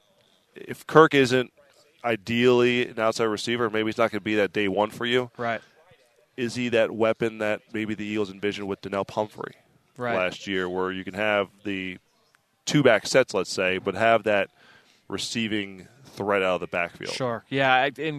If Kirk isn't ideally an outside receiver, maybe he's not going to be that day one for you. Right. Is he that weapon that maybe the Eagles envisioned with Donnell Pumphrey Right. last year, where you can have the two-back sets, let's say, but have that receiving threat out of the backfield? Sure. Yeah. I- And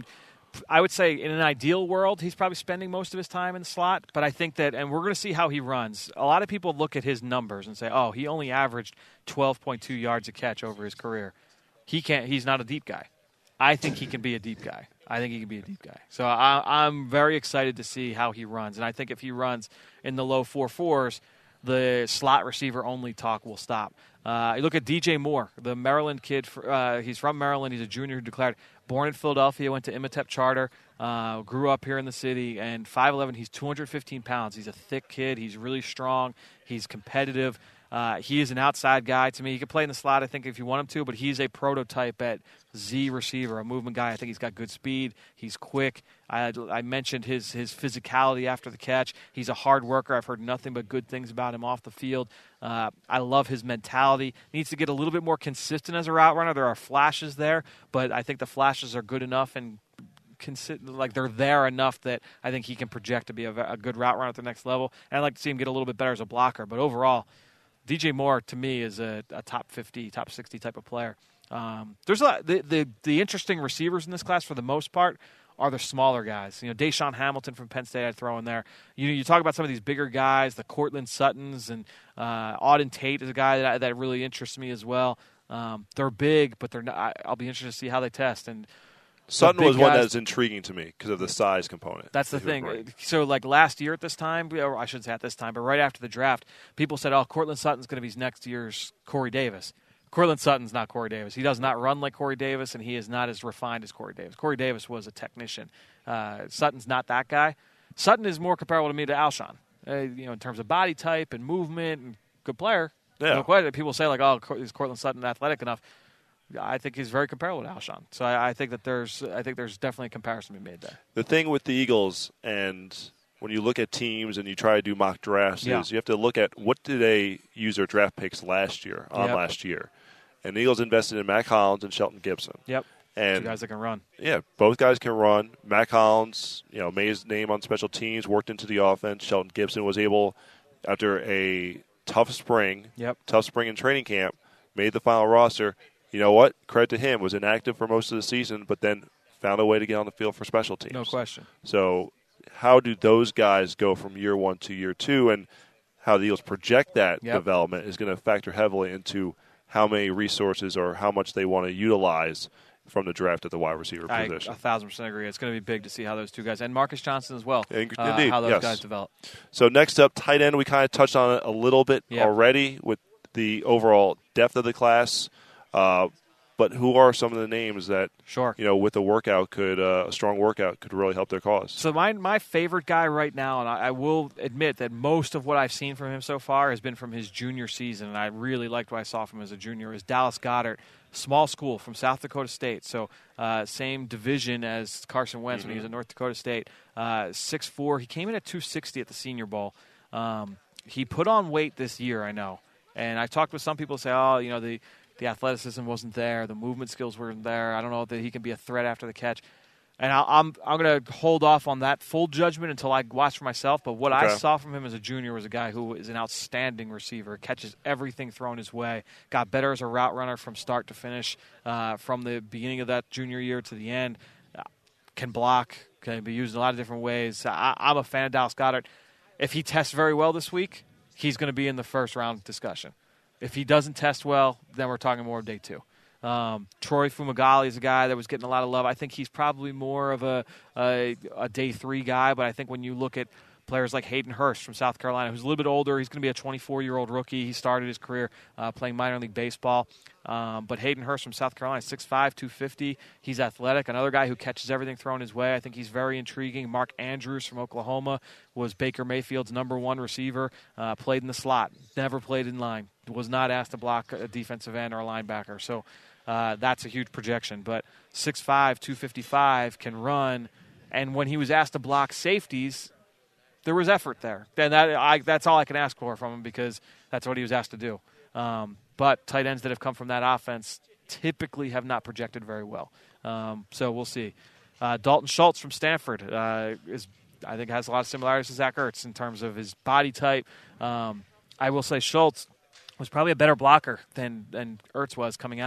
I would say in an ideal world, he's probably spending most of his time in the slot. But I think that, and we're going to see how he runs. A lot of people look at his numbers and say, oh, he only averaged twelve point two yards a catch over his career. He can't. He's not a deep guy. I think he can be a deep guy. I think he can be a deep guy. So I, I'm very excited to see how he runs. And I think if he runs in the low four fours, the slot receiver only talk will stop. Uh, you look at D J Moore, the Maryland kid. Uh, he's from Maryland. He's a junior who declared. Born in Philadelphia, went to Imhotep Charter, uh, grew up here in the city, and five eleven, he's two hundred fifteen pounds. He's a thick kid. He's really strong. He's competitive. Uh, he is an outside guy to me. He can play in the slot, I think, if you want him to, but he's a prototype at Z receiver, a movement guy. I think he's got good speed. He's quick. I, I mentioned his his physicality after the catch. He's a hard worker. I've heard nothing but good things about him off the field. Uh, I love his mentality. Needs to get a little bit more consistent as a route runner. There are flashes there, but I think the flashes are good enough and consi- like they're there enough that I think he can project to be a, a good route runner at the next level. And I'd like to see him get a little bit better as a blocker. But overall, D J Moore, to me, is a, a top fifty, top sixty type of player. Um, there's a lot, the, the the interesting receivers in this class, for the most part, are the smaller guys. You know, Deshaun Hamilton from Penn State I'd throw in there. You know, you talk about some of these bigger guys, the Cortland Suttons, and uh, Auden Tate is a guy that that really interests me as well. Um, they're big, but they're not, I, I'll be interested to see how they test. And Sutton was guys, one that's intriguing to me because of the size component. That's the thing. So, like last year at this time, or I shouldn't say at this time, but right after the draft, people said, oh, Cortland Sutton's going to be next year's Corey Davis. Cortland Sutton's not Corey Davis. He does not run like Corey Davis, and he is not as refined as Corey Davis. Corey Davis was a technician. Uh, Sutton's not that guy. Sutton is more comparable to me to Alshon, uh, you know, in terms of body type and movement, and good player. Yeah. No question. People say, like, oh, is Cortland Sutton athletic enough? I think he's very comparable to Alshon. So I, I think that there's, I think there's definitely a comparison to be made there. The thing with the Eagles, and when you look at teams and you try to do mock drafts, yeah. is you have to look at what did they use their draft picks last year on yep. last year. And the Eagles invested in Matt Collins and Shelton Gibson. Yep. And two guys that can run. Yeah, both guys can run. Matt Collins, you know, made his name on special teams, worked into the offense. Shelton Gibson was able, after a tough spring, yep. tough spring in training camp, made the final roster. You know what? Credit to him. Was inactive for most of the season, but then found a way to get on the field for special teams. No question. So how do those guys go from year one to year two, and how the Eagles project that yep. development is going to factor heavily into how many resources or how much they want to utilize from the draft at the wide receiver I position. a thousand percent agree. It's going to be big to see how those two guys, and Marcus Johnson as well, Indeed, uh, how those yes. guys develop. So next up, tight end. We kind of touched on it a little bit yep. already with the overall depth of the class. Uh, but who are some of the names that, sure. you know, with a workout could uh, a strong workout could really help their cause? So my my favorite guy right now, and I, I will admit that most of what I've seen from him so far has been from his junior season, and I really liked what I saw from him as a junior, is Dallas Goedert, small school from South Dakota State. So uh, same division as Carson Wentz mm-hmm. when he was at North Dakota State. Uh, six foot four. He came in at two sixty at the Senior Bowl. Um, he put on weight this year, I know. And I talked with some people who say, oh, you know, the – the athleticism wasn't there. The movement skills weren't there. I don't know that he can be a threat after the catch. And I'll, I'm I'm going to hold off on that full judgment until I watch for myself. But what okay. I saw from him as a junior was a guy who is an outstanding receiver, catches everything thrown his way, got better as a route runner from start to finish, uh, from the beginning of that junior year to the end, uh, can block, can be used in a lot of different ways. I, I'm a fan of Dallas Goedert. If he tests very well this week, he's going to be in the first round discussion. If he doesn't test well, then we're talking more of day two. Um, Troy Fumagalli is a guy that was getting a lot of love. I think he's probably more of a, a a day three guy, but I think when you look at players like Hayden Hurst from South Carolina, who's a little bit older, he's going to be a twenty-four-year-old rookie. He started his career uh, playing minor league baseball. Um, but Hayden Hurst from South Carolina, six five, two fifty. He's athletic. Another guy who catches everything thrown his way. I think he's very intriguing. Mark Andrews from Oklahoma was Baker Mayfield's number one receiver, uh, played in the slot, never played in line, was not asked to block a defensive end or a linebacker. So uh, that's a huge projection. But six five, two fifty-five, can run. And when he was asked to block safeties, there was effort there. And that, I, that's all I can ask for from him because that's what he was asked to do. Um, but tight ends that have come from that offense typically have not projected very well. Um, so we'll see. Uh, Dalton Schultz from Stanford uh, is, I think, has a lot of similarities to Zach Ertz in terms of his body type. Um, I will say Schultz was probably a better blocker than, than Ertz was coming out.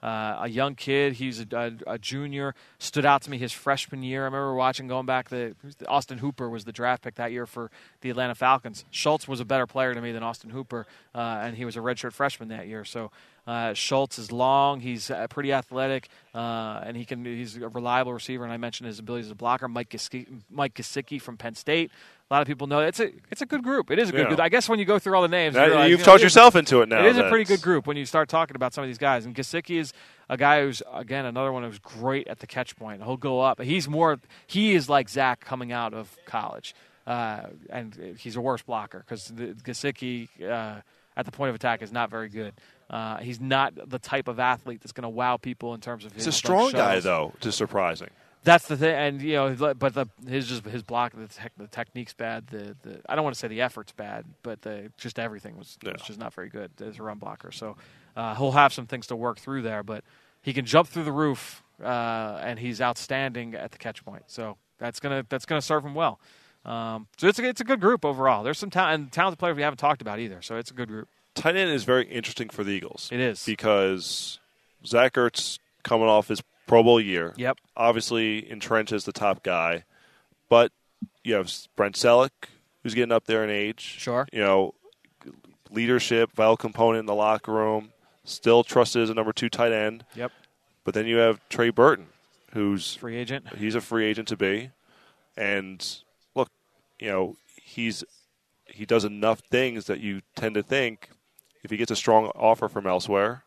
uh, a young kid. He's a, a, a junior. Stood out to me his freshman year. I remember watching going back. The Austin Hooper was the draft pick that year for the Atlanta Falcons. Schultz was a better player to me than Austin Hooper, uh, and he was a redshirt freshman that year. So uh, Schultz is long. He's uh, pretty athletic, uh, and he can. He's a reliable receiver. And I mentioned his abilities as a blocker. Mike Gesicki, Mike Gesicki from Penn State. A lot of people know it's a it's a good group. It is a good yeah. group. I guess when you go through all the names, that, you realize, you've you know, talked yourself into it now. It is a pretty good group when you start talking about some of these guys. And Gesicki is a guy who's, again, another one who's great at the catch point. He'll go up. He's more. He is like Zach coming out of college, uh, and he's a worse blocker because Gesicki uh, at the point of attack is not very good. Uh, he's not the type of athlete that's going to wow people in terms of his. He's a strong like, guy, though, which is surprising. That's the thing, and you know, but the his just his block, the, tech, the technique's bad. The, the I don't want to say the effort's bad, but the just everything was, yeah. was just not very good as a run blocker. So uh, he'll have some things to work through there, but he can jump through the roof, uh, and he's outstanding at the catch point. So that's gonna that's gonna serve him well. Um, so it's a, it's a good group overall. There's some ta- and talented players we haven't talked about either. So it's a good group. Tight end is very interesting for the Eagles. It is because Zach Ertz coming off his Pro Bowl year. Yep. Obviously entrenched as the top guy. But you have Brent Selleck, who's getting up there in age. Sure. You know, leadership, vital component in the locker room. Still trusted as a number two tight end. Yep. But then you have Trey Burton, who's free agent. He's a free agent to be. And look, you know, he's he does enough things that you tend to think if he gets a strong offer from elsewhere,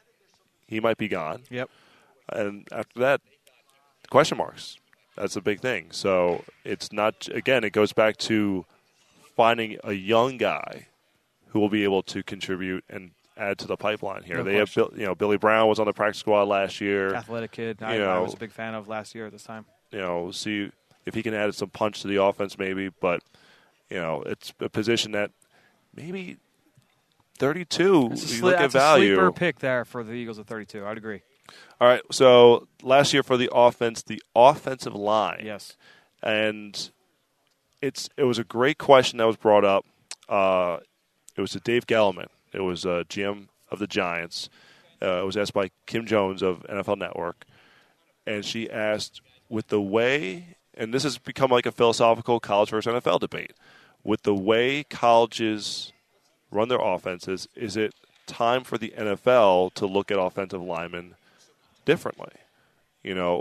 he might be gone. Yep. And after that, question marks. That's a big thing. So it's not, again, it goes back to finding a young guy who will be able to contribute and add to the pipeline here. No they question. have, you know, Billy Brown was on the practice squad last year. Athletic kid. I, you know, I was a big fan of last year at this time. You know, see if he can add some punch to the offense maybe. But, you know, it's a position that maybe thirty-two, That's a, you sli- look at that's value. a sleeper pick there for the Eagles at thirty-two. I'd agree. All right, so last year for the offense, the offensive line. Yes. And it's it was a great question that was brought up. Uh, it was to Dave Gettleman. It was uh, G M of the Giants. Uh, it was asked by Kim Jones of N F L Network. And she asked, with the way, and this has become like a philosophical college versus N F L debate, with the way colleges run their offenses, is it time for the N F L to look at offensive linemen differently, you know,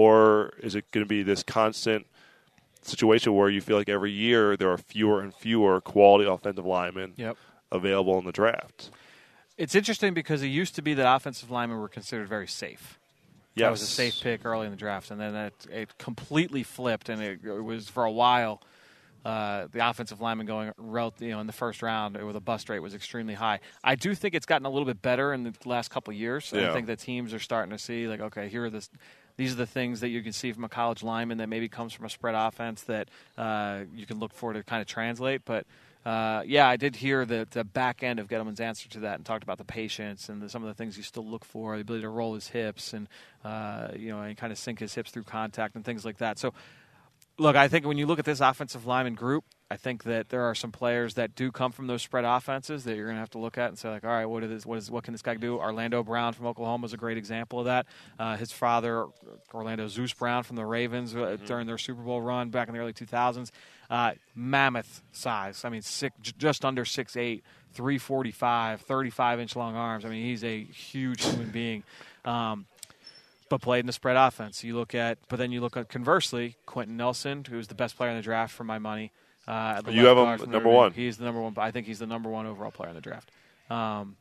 or is it going to be this constant situation where you feel like every year there are fewer and fewer quality offensive linemen yep. available in the draft? It's interesting because it used to be that offensive linemen were considered very safe. Yes. That was a safe pick early in the draft, and then it, it completely flipped, and it, it was for a while uh, the offensive lineman going rel- you know in the first round with a bust rate was extremely high. I do think it's gotten a little bit better in the last couple of years. Yeah. I think that teams are starting to see like, okay, here are this. These are the things that you can see from a college lineman that maybe comes from a spread offense that uh, you can look for to kind of translate. But uh, yeah, I did hear the, the back end of Gettleman's answer to that and talked about the patience and the, some of the things you still look for, the ability to roll his hips and uh, you know and kind of sink his hips through contact and things like that. So. Look, I think when you look at this offensive lineman group, I think that there are some players that do come from those spread offenses that you're going to have to look at and say, like, all right, what is what is what can this guy do? Orlando Brown from Oklahoma is a great example of that. Uh, his father, Orlando Zeus Brown from the Ravens, uh, mm-hmm. during their Super Bowl run back in the early two thousands, uh, mammoth size. I mean, six, just under six eight, three forty-five, thirty-five inch long arms. I mean, he's a huge human being. Um, But played in the spread offense. You look at, but then you look at conversely, Quentin Nelson, who's the best player in the draft for my money. Uh, you have him number one. He's the number one. I think he's the number one overall player in the draft. Um,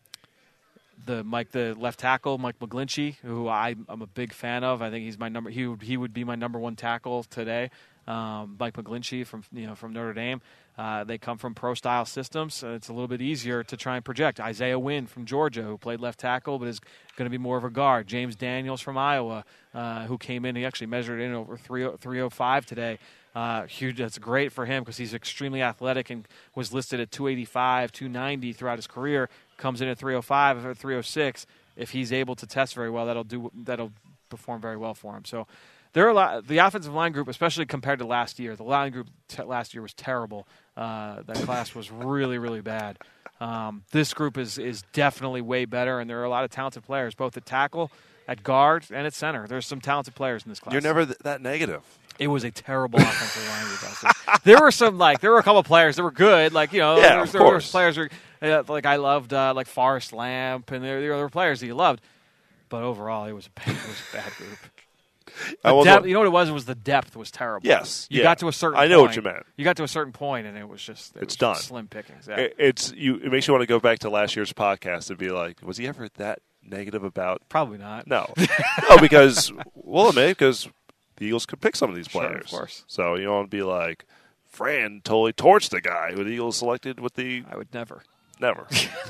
the Mike, the left tackle, Mike McGlinchey, who I, I'm a big fan of. I think he's my number. He would he would be my number one tackle today. Um, Mike McGlinchey from you know from Notre Dame. Uh, they come from pro-style systems, so it's a little bit easier to try and project. Isaiah Wynn from Georgia, who played left tackle but is going to be more of a guard. James Daniels from Iowa, uh, who came in. He actually measured in over three oh five today. Uh, huge. That's great for him because he's extremely athletic and was listed at two eighty-five, two ninety throughout his career. Comes in at three oh five or three oh six. If he's able to test very well, that'll do. That'll perform very well for him. So. there are a lot. The offensive line group, especially compared to last year, the line group t- last year was terrible. Uh, that class was really, really bad. Um, this group is is definitely way better, and there are a lot of talented players, both at tackle, at guard, and at center. There's some talented players in this class. You're never th- that negative. It was a terrible offensive line group. There were some like there were a couple of players that were good, like you know, yeah, there, of there were course. players who, uh, like I loved uh, like Forrest Lamp, and there, there were players that you loved, but overall it was a bad, it was a bad group. I Depth, you know what it was? It was the depth was terrible. Yes, you yeah. got to a certain. I know point, what you meant. You got to a certain point, and it was just it it's was done. Just slim pickings. Yeah. It, it's you. It makes you want to go back to last year's podcast and be like, was he ever that negative about? Probably not. No, no, because well, maybe because the Eagles could pick some of these Sure, players. of course. So you don't want to be like, Fran totally torched the guy who the Eagles selected with the I would never. never,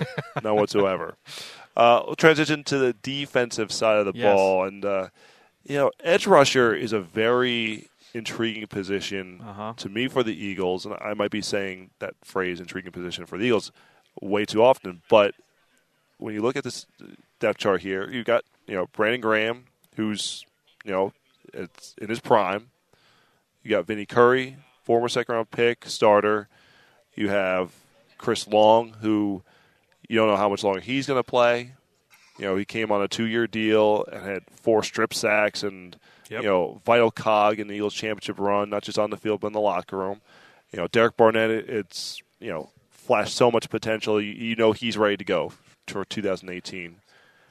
no whatsoever. Uh, we'll transition to the defensive side of the Yes. ball, and uh, you know, edge rusher is a very intriguing position Uh-huh. to me for the Eagles, and I might be saying that phrase "intriguing position" for the Eagles way too often. But when you look at this depth chart here, you got you know Brandon Graham, who's you know it's in his prime. You got Vinny Curry, former second round pick, starter. You have Chris Long, who you don't know how much longer he's going to play. You know, he came on a two-year deal and had four strip sacks and, Yep. you know, vital cog in the Eagles championship run, not just on the field but in the locker room. You know, Derek Barnett, it, it's, you know, flashed so much potential. You, you know he's ready to go for two thousand eighteen.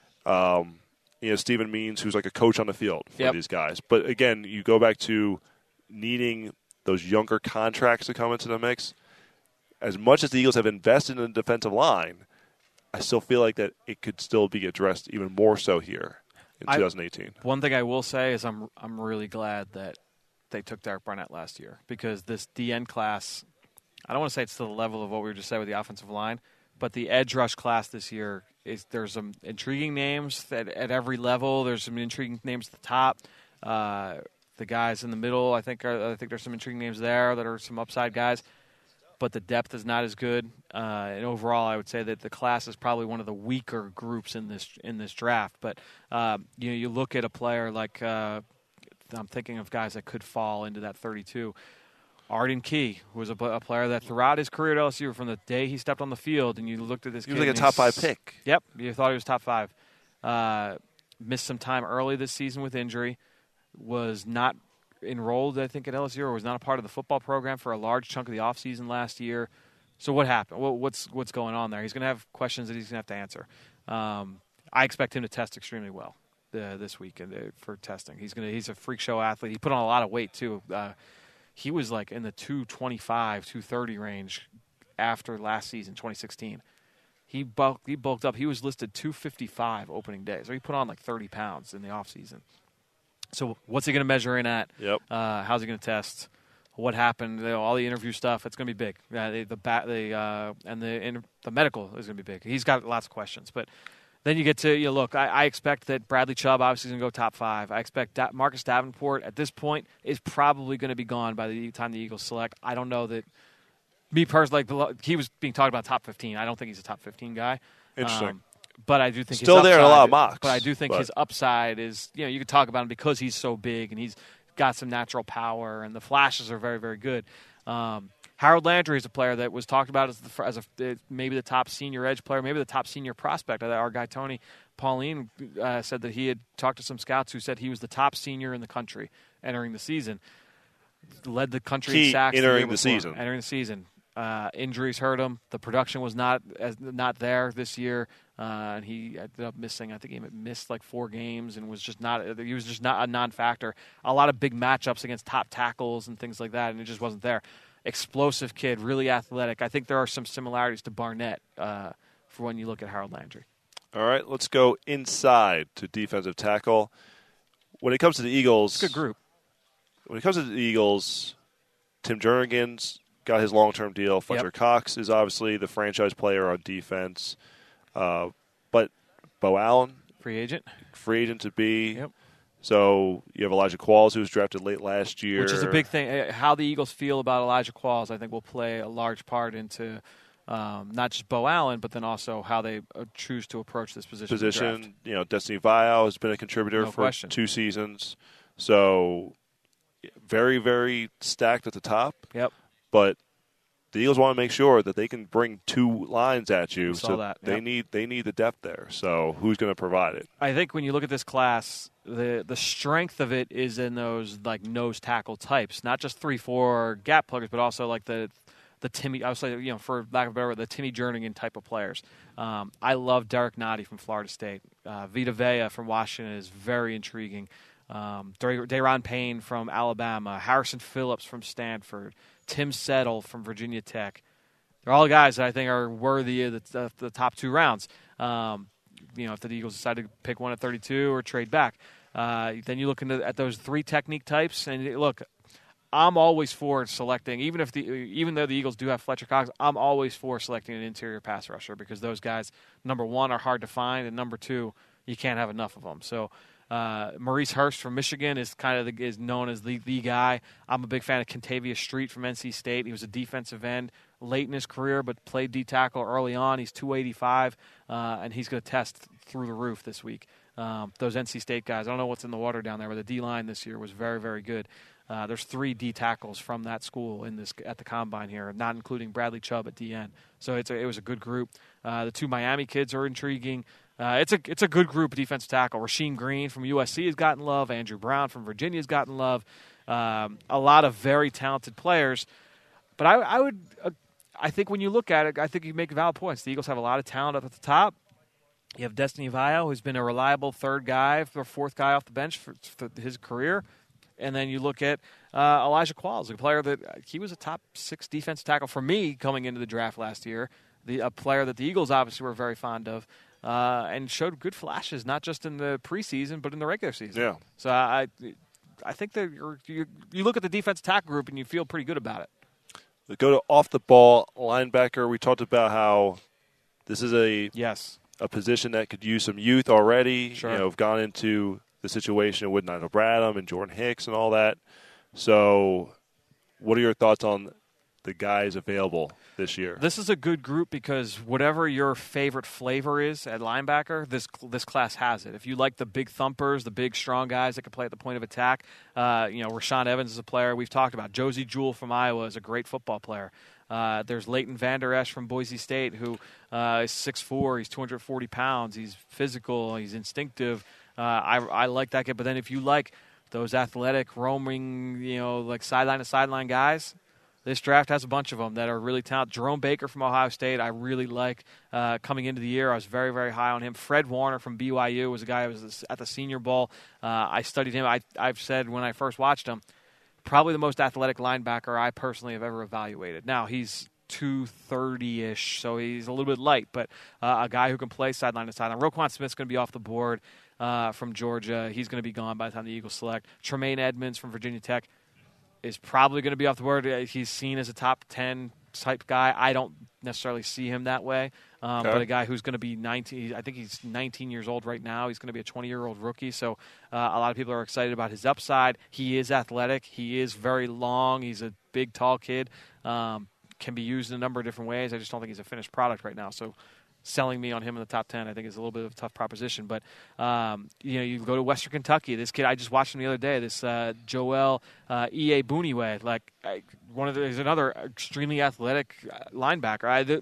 Um, you know, Stephen Means, who's like a coach on the field for Yep. these guys. But, again, you go back to needing those younger contracts to come into the mix. As much as the Eagles have invested in the defensive line, I still feel like that it could still be addressed even more so here in I- twenty eighteen. One thing I will say is I'm I'm really glad that they took Derek Barnett last year because this D N class, I don't want to say it's to the level of what we were just saying with the offensive line, but the edge rush class this year is there's some intriguing names at, at every level. There's some intriguing names at the top. Uh, the guys in the middle, I think, are, I think there's some intriguing names there that are some upside guys. But the depth is not as good, uh, and overall, I would say that the class is probably one of the weaker groups in this in this draft. But uh, you know, you look at a player like uh, I'm thinking of guys that could fall into that thirty-two. Arden Key was a, a player that throughout his career at L S U, from the day he stepped on the field, and you looked at this He kid, was like a and top he's- five pick. Yep, you thought he was top five. Uh, missed some time early this season with injury. Was not enrolled, I think, at L S U, or was not a part of the football program for a large chunk of the offseason last year. So what happened? What, what's what's going on there? He's going to have questions that he's going to have to answer. Um, I expect him to test extremely well uh, this week uh, for testing. He's going to he's a freak show athlete. He put on a lot of weight too. Uh, he was like in the two twenty-five, two thirty range after last season, twenty sixteen. He bulked, he bulked up. He was listed two fifty-five opening day. So he put on like thirty pounds in the offseason. So what's he going to measure in at? Yep. Uh, how's he going to test? What happened? You know, all the interview stuff. It's going to be big. Uh, the the, bat, the uh, and the in, the medical is going to be big. He's got lots of questions. But then you get to you know, look. I, I expect that Bradley Chubb obviously is going to go top five. I expect da- Marcus Davenport at this point is probably going to be gone by the time the Eagles select. I don't know that. Me personally, like he was being talked about top fifteen. I don't think he's a top fifteen guy. Interesting. Um, But I do think Still his there in a upside- lot of mocks, But I do think but- his upside is, you know, you could talk about him because he's so big and he's got some natural power and the flashes are very, very good. Um, Harold Landry is a player that was talked about as the, as a, maybe the top senior edge player, maybe the top senior prospect. Our guy Tony Pauline uh, said that he had talked to some scouts who said he was the top senior in the country entering the season. Led the country Key in sacks entering year the before. season. Entering the season. Uh, injuries hurt him. The production was not as, not there this year, uh, and he ended up missing. I think he missed like four games and was just not. He was just not a non-factor. A lot of big matchups against top tackles and things like that, and it just wasn't there. Explosive kid, really athletic. I think there are some similarities to Barnett uh, for when you look at Harold Landry. All right, let's go inside to defensive tackle. When it comes to the Eagles, Good group. When it comes to the Eagles, Tim Jernigan's got his long-term deal. Fletcher Yep. Cox is obviously the franchise player on defense. Uh, but Bo Allen, Free agent, free agent to be. Yep. So you have Elijah Qualls, who was drafted late last year. which is a big thing. Uh, How the Eagles feel about Elijah Qualls, I think, will play a large part into um, not just Bo Allen, but then also how they uh, choose to approach this position. in the draft. position. You know, Destiny Vial has been a contributor No for question. two seasons. So very, very stacked at the top. Yep. But the Eagles want to make sure that they can bring two lines at you. We saw so that. They Yep. need they need the depth there. So who's going to provide it? I think when you look at this class, the the strength of it is in those like nose tackle types, not just three four gap pluggers, but also like the the Timmy. I would say, you know, for lack of a better word, the Timmy Jernigan type of players. Um, I love Derek Nottie from Florida State. Uh, Vita Vea from Washington is very intriguing. Um, Dayron Payne from Alabama, Harrison Phillips from Stanford, Tim Settle from Virginia Tech. They're all guys that I think are worthy of the, the, the top two rounds. Um, you know, if the Eagles decide to pick one at thirty-two or trade back, uh, then you look into, at those three technique types, and look, I'm always for selecting, even if the even though the Eagles do have Fletcher Cox, I'm always for selecting an interior pass rusher because those guys, number one, are hard to find, and number two, you can't have enough of them. So. Uh, Maurice Hurst from Michigan is kind of the, is known as the, the guy. I'm a big fan of Kentavious Street from N C State. He was a defensive end late in his career, but played D tackle early on. He's two eighty-five, uh, and he's going to test through the roof this week. Um, those N C State guys, I don't know what's in the water down there, but the D line this year was very, very good. Uh, there's three D tackles from that school in this at the combine here, not including Bradley Chubb at D N. So it's a, it was a good group. Uh, the two Miami kids are intriguing. Uh, it's a it's a good group of defensive tackle. Rasheem Green from U S C has gotten love. Andrew Brown from Virginia has gotten love. Um, a lot of very talented players. But I, I would, uh, I think when you look at it, I think you make valid points. The Eagles have a lot of talent up at the top. You have Destiny Vio, who's been a reliable third guy or fourth guy off the bench for, for his career. And then you look at uh, Elijah Qualls, a player that uh, he was a top six defensive tackle for me coming into the draft last year. The a player that the Eagles obviously were very fond of. Uh, and showed good flashes, not just in the preseason, but in the regular season. Yeah. So I, I think that you're, you you look at the defensive tackle group and you feel pretty good about it. We go to off the ball linebacker. We talked about how this is a yes a position that could use some youth already. Sure. You know, have gone into the situation with Nigel Bradham and Jordan Hicks and all that. So, what are your thoughts on the guys available this year? This is a good group because whatever your favorite flavor is at linebacker, this this class has it. If you like the big thumpers, the big strong guys that can play at the point of attack, uh, you know, Rashaan Evans is a player we've talked about. Josie Jewell from Iowa is a great football player. Uh, there's Leighton Vander Esch from Boise State, who uh, is six foot four. He's two hundred forty pounds. He's physical. He's instinctive. Uh, I, I like that kid. But then if you like those athletic, roaming, you know, like sideline to sideline guys, this draft has a bunch of them that are really talented. Jerome Baker from Ohio State, I really like uh, coming into the year. I was very, very high on him. Fred Warner from B Y U was a guy who was at the Senior Bowl. Uh, I studied him. I, I've said when I first watched him, probably the most athletic linebacker I personally have ever evaluated. Now, he's two thirty-ish, so he's a little bit light, but uh, a guy who can play sideline to sideline. Roquan Smith's going to be off the board uh, from Georgia. He's going to be gone by the time the Eagles select. Tremaine Edmonds from Virginia Tech is probably going to be off the board. He's seen as a top ten type guy. I don't necessarily see him that way, um, okay. but a guy who's going to be nineteen. I think he's nineteen years old right now. He's going to be a twenty-year-old rookie, so uh, a lot of people are excited about his upside. He is athletic. He is very long. He's a big, tall kid. Um, can be used in a number of different ways. I just don't think he's a finished product right now, so selling me on him in the top ten, I think, is a little bit of a tough proposition. But, um, you know, you go to Western Kentucky. This kid, I just watched him the other day, this uh, Joel uh, E A. Buniwe. Like, I, one of the, he's another extremely athletic linebacker. I, the,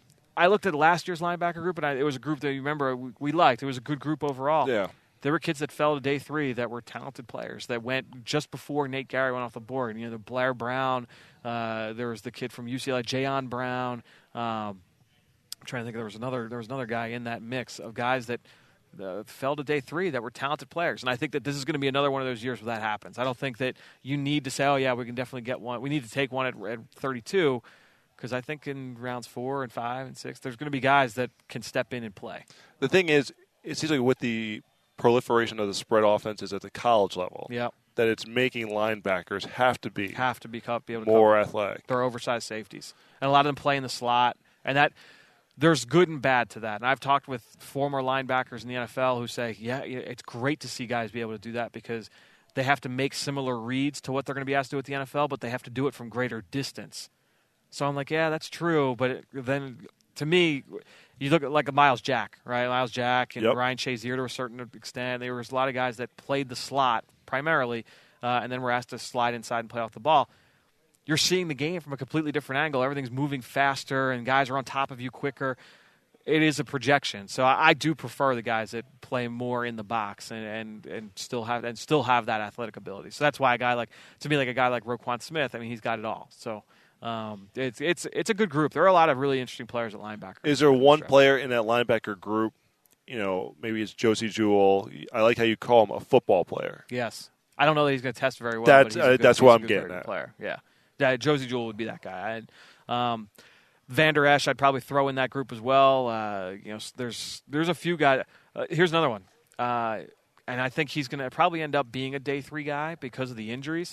I looked at last year's linebacker group, and I, it was a group that you remember we, we liked. It was a good group overall. Yeah. There were kids that fell to day three that were talented players that went just before Nate Gary went off the board. You know, the Blair Brown. Uh, there was the kid from U C L A, Jayon Brown. Um, I'm trying to think. There was another. There was another guy in that mix of guys that uh, fell to day three that were talented players. And I think that this is going to be another one of those years where that happens. I don't think that you need to say, "Oh yeah, we can definitely get one." We need to take one at, at thirty-two. Because I think in rounds four and five and six, there's going to be guys that can step in and play. The thing is, it seems like with the proliferation of the spread offenses at the college level, yeah, that it's making linebackers have to be have to be, be able to more cover. athletic. They're oversized safeties, and a lot of them play in the slot, and that there's good and bad to that. And I've talked with former linebackers in the N F L who say, yeah, it's great to see guys be able to do that because they have to make similar reads to what they're going to be asked to do at the N F L, but they have to do it from greater distance. So I'm like, yeah, that's true, but it, then to me, you look at like a Miles Jack, right? Miles Jack and yep. Ryan Shazier to a certain extent. There was a lot of guys that played the slot primarily, uh, and then were asked to slide inside and play off the ball. You're seeing the game from a completely different angle. Everything's moving faster, and guys are on top of you quicker. It is a projection, so I, I do prefer the guys that play more in the box and, and, and still have and still have that athletic ability. So that's why a guy like to me like a guy like Roquan Smith. I mean, he's got it all. So um, it's it's it's a good group. There are a lot of really interesting players at linebacker. Is there one player in that linebacker group? You know, maybe it's Josie Jewell. I like how you call him a football player. Yes, I don't know that he's going to test very well. That's but he's a good, that's he's what a I'm good, getting very at. good player, yeah. Yeah, Josie Jewell would be that guy. I, um, Van Der Esch, I'd probably throw in that group as well. Uh, you know, there's there's a few guys. Uh, here's another one, uh, and I think he's going to probably end up being a day three guy because of the injuries.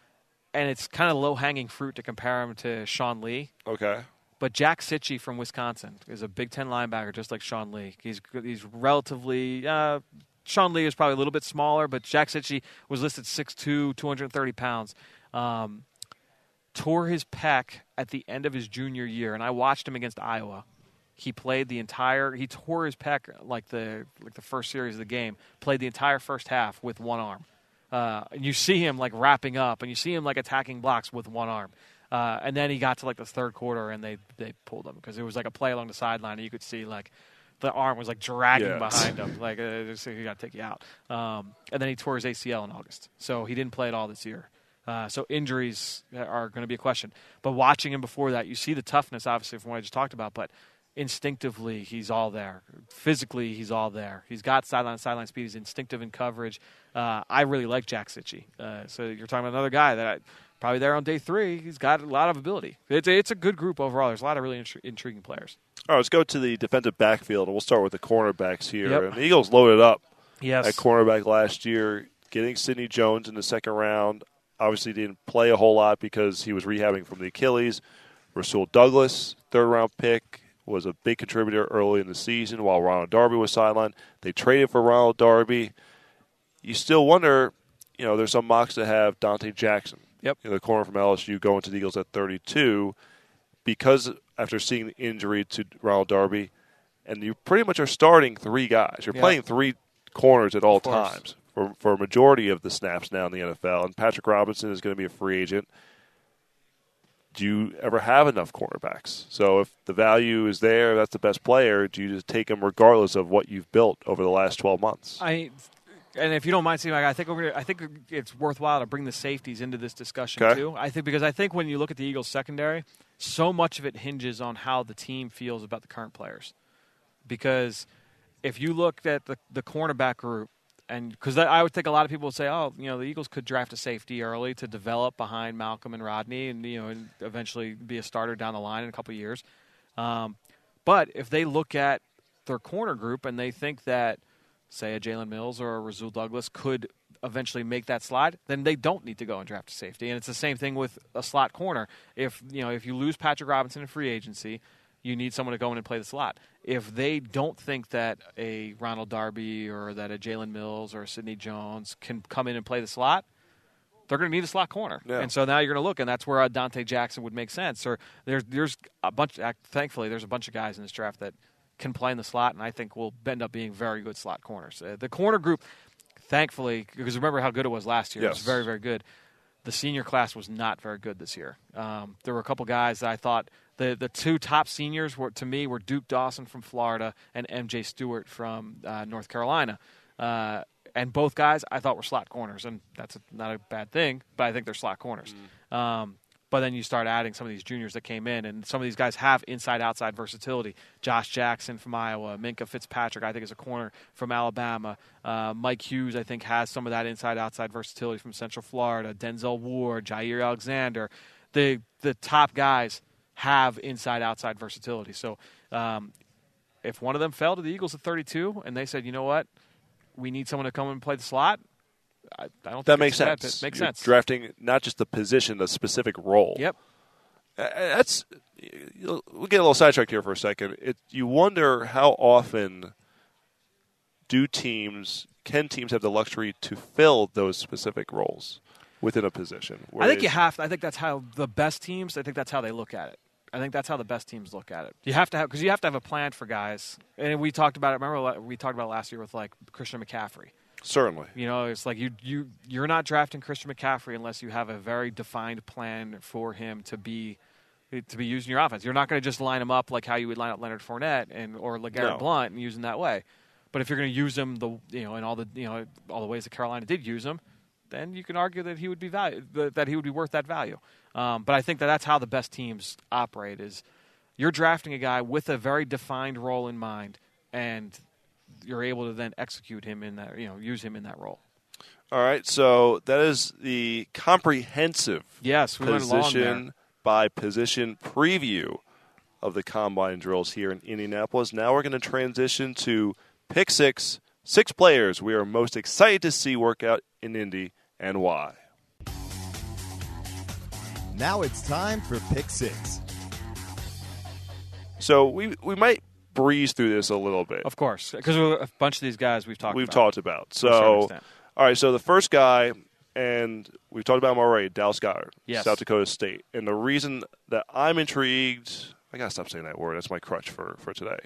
And it's kind of low hanging fruit to compare him to Sean Lee. Okay. But Jack Sitchie from Wisconsin is a Big Ten linebacker, just like Sean Lee. He's he's relatively. Uh, Sean Lee is probably a little bit smaller, but Jack Sitchie was listed six two, two hundred thirty pounds. Um, tore his pec at the end of his junior year, and I watched him against Iowa. He played the entire. He tore his pec like the like the first series of the game. Played the entire first half with one arm. Uh, and you see him like wrapping up, and you see him like attacking blocks with one arm. Uh, and then he got to like the third quarter, and they they pulled him because it was like a play along the sideline, and you could see like the arm was like dragging yes. behind him, like uh, he got to take you out. Um, and then he tore his A C L in August, so he didn't play at all this year. Uh, so injuries are going to be a question. But watching him before that, you see the toughness, obviously, from what I just talked about. But instinctively, he's all there. Physically, he's all there. He's got sideline sideline speed. He's instinctive in coverage. Uh, I really like Jack Sitchie. Uh, so you're talking about another guy that I, probably there on day three. He's got a lot of ability. It's a, it's a good group overall. There's a lot of really intri- intriguing players. All right, let's go to the defensive backfield, and we'll start with the cornerbacks here. Yep. And the Eagles loaded up yes. at cornerback last year, getting Sidney Jones in the second round. Obviously didn't play a whole lot because he was rehabbing from the Achilles. Rasul Douglas, third-round pick, was a big contributor early in the season while Ronald Darby was sidelined. They traded for Ronald Darby. You still wonder, you know, there's some mocks that have Dante Jackson, yep. you know, the corner from L S U, going to the Eagles at thirty-two because after seeing the injury to Ronald Darby, and you pretty much are starting three guys. You're yep. playing three corners at all times. For, for a majority of the snaps now in the N F L, and Patrick Robinson is going to be a free agent. Do you ever have enough cornerbacks? So if the value is there, that's the best player, do you just take him regardless of what you've built over the last twelve months? I, and if you don't mind, Steve, I think we're gonna, I think it's worthwhile to bring the safeties into this discussion okay. too. I think because I think when you look at the Eagles secondary, so much of it hinges on how the team feels about the current players. Because if you looked at the the cornerback group, and because I would think a lot of people would say, oh, you know, the Eagles could draft a safety early to develop behind Malcolm and Rodney, and you know, and eventually be a starter down the line in a couple of years. Um, but if they look at their corner group and they think that, say, a Jalen Mills or a Rasul Douglas could eventually make that slide, then they don't need to go and draft a safety. And it's the same thing with a slot corner. If you know, if you lose Patrick Robinson in free agency, you need someone to go in and play the slot. If they don't think that a Ronald Darby or that a Jalen Mills or a Sidney Jones can come in and play the slot, they're going to need a slot corner. Yeah. And so now you're going to look, and that's where a Dante Jackson would make sense. Or there's there's a bunch. Thankfully, there's a bunch of guys in this draft that can play in the slot, and I think will end up being very good slot corners. Uh, the corner group, thankfully, because remember how good it was last year. Yes. It was very, very good. The senior class was not very good this year. Um, there were a couple guys that I thought the the two top seniors were to me were Duke Dawson from Florida and M J Stewart from uh, North Carolina, uh, and both guys I thought were slot corners, and that's a, not a bad thing, but I think they're slot corners. Mm. Um, but then you start adding some of these juniors that came in, and some of these guys have inside-outside versatility. Josh Jackson from Iowa, Minka Fitzpatrick, I think, is a corner from Alabama. Uh, Mike Hughes, I think, has some of that inside-outside versatility from Central Florida. Denzel Ward, Jair Alexander. The the top guys have inside-outside versatility. So um, if one of them fell to the Eagles at thirty-two and they said, you know what, we need someone to come and play the slot, I, I don't that think makes sense. That makes You're sense. Drafting not just the position, the specific role. Yep. Uh, that's we'll get a little sidetracked here for a second. It, you wonder how often do teams can teams have the luxury to fill those specific roles within a position? I think you have to. I think that's how the best teams. I think that's how they look at it. I think that's how the best teams look at it. You have to have because you have to have a plan for guys. And we talked about it. Remember we talked about it last year with like Christian McCaffrey. Certainly. You know, it's like you you you're not drafting Christian McCaffrey unless you have a very defined plan for him to be to be used in your offense. You're not going to just line him up like how you would line up Leonard Fournette and or LeGarrette No. Blount and use him that way. But if you're going to use him the you know in all the you know all the ways that Carolina did use him, then you can argue that he would be value that he would be worth that value. Um, but I think that that's how the best teams operate: is you're drafting a guy with a very defined role in mind, and you're able to then execute him in that, you know, use him in that role. All right, so that is the comprehensive yes, we went along position there. by position preview of the combine drills here in Indianapolis. Now we're going to transition to pick six, six players we are most excited to see work out in Indy and why. Now it's time for Pick Six. So we we might breeze through this a little bit. Of course, because a bunch of these guys we've talked We've about. talked about. To a certain So, extent. all right, so the first guy, and we've talked about him already, Dallas Goedert, Yes. South Dakota State. And the reason that I'm intrigued, I got to stop saying that word. That's my crutch for, for today.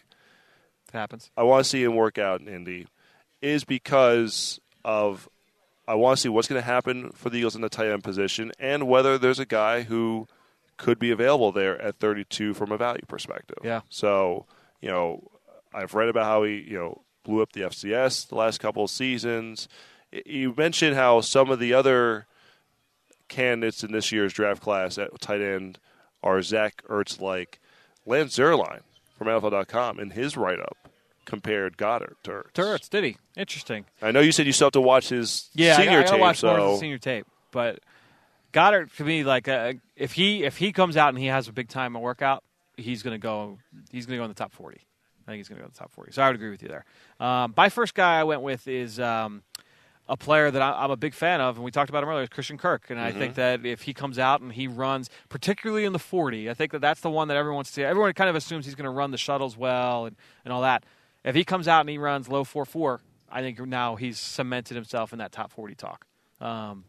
It happens. I want to see him work out in Indy is because of I want to see what's going to happen for the Eagles in the tight end position and whether there's a guy who could be available there at thirty-two from a value perspective. Yeah. So, you know, I've read about how he, you know, blew up the F C S the last couple of seasons. You mentioned how some of the other candidates in this year's draft class at tight end are Zach Ertz-like. Lance Zierlein from N F L dot com in his write-up compared Goddard to Ertz. To Ertz, did he? Interesting. I know you said you still have to watch his Yeah, senior I, I gotta tape. watch more of so the senior tape, but Goddard to me, like, uh, if he if he comes out and he has a big time workout, he's gonna go. He's gonna go in the top forty. I think he's gonna go in the top forty. So I would agree with you there. Um, my first guy I went with is um, a player that I, I'm a big fan of, and we talked about him earlier, is Christian Kirk. And I Mm-hmm. think that if he comes out and he runs, particularly in the forty, I think that that's the one that everyone wants to see. Everyone kind of assumes he's going to run the shuttles well and, and all that. If he comes out and he runs low four four, I think now he's cemented himself in that top forty talk. Um,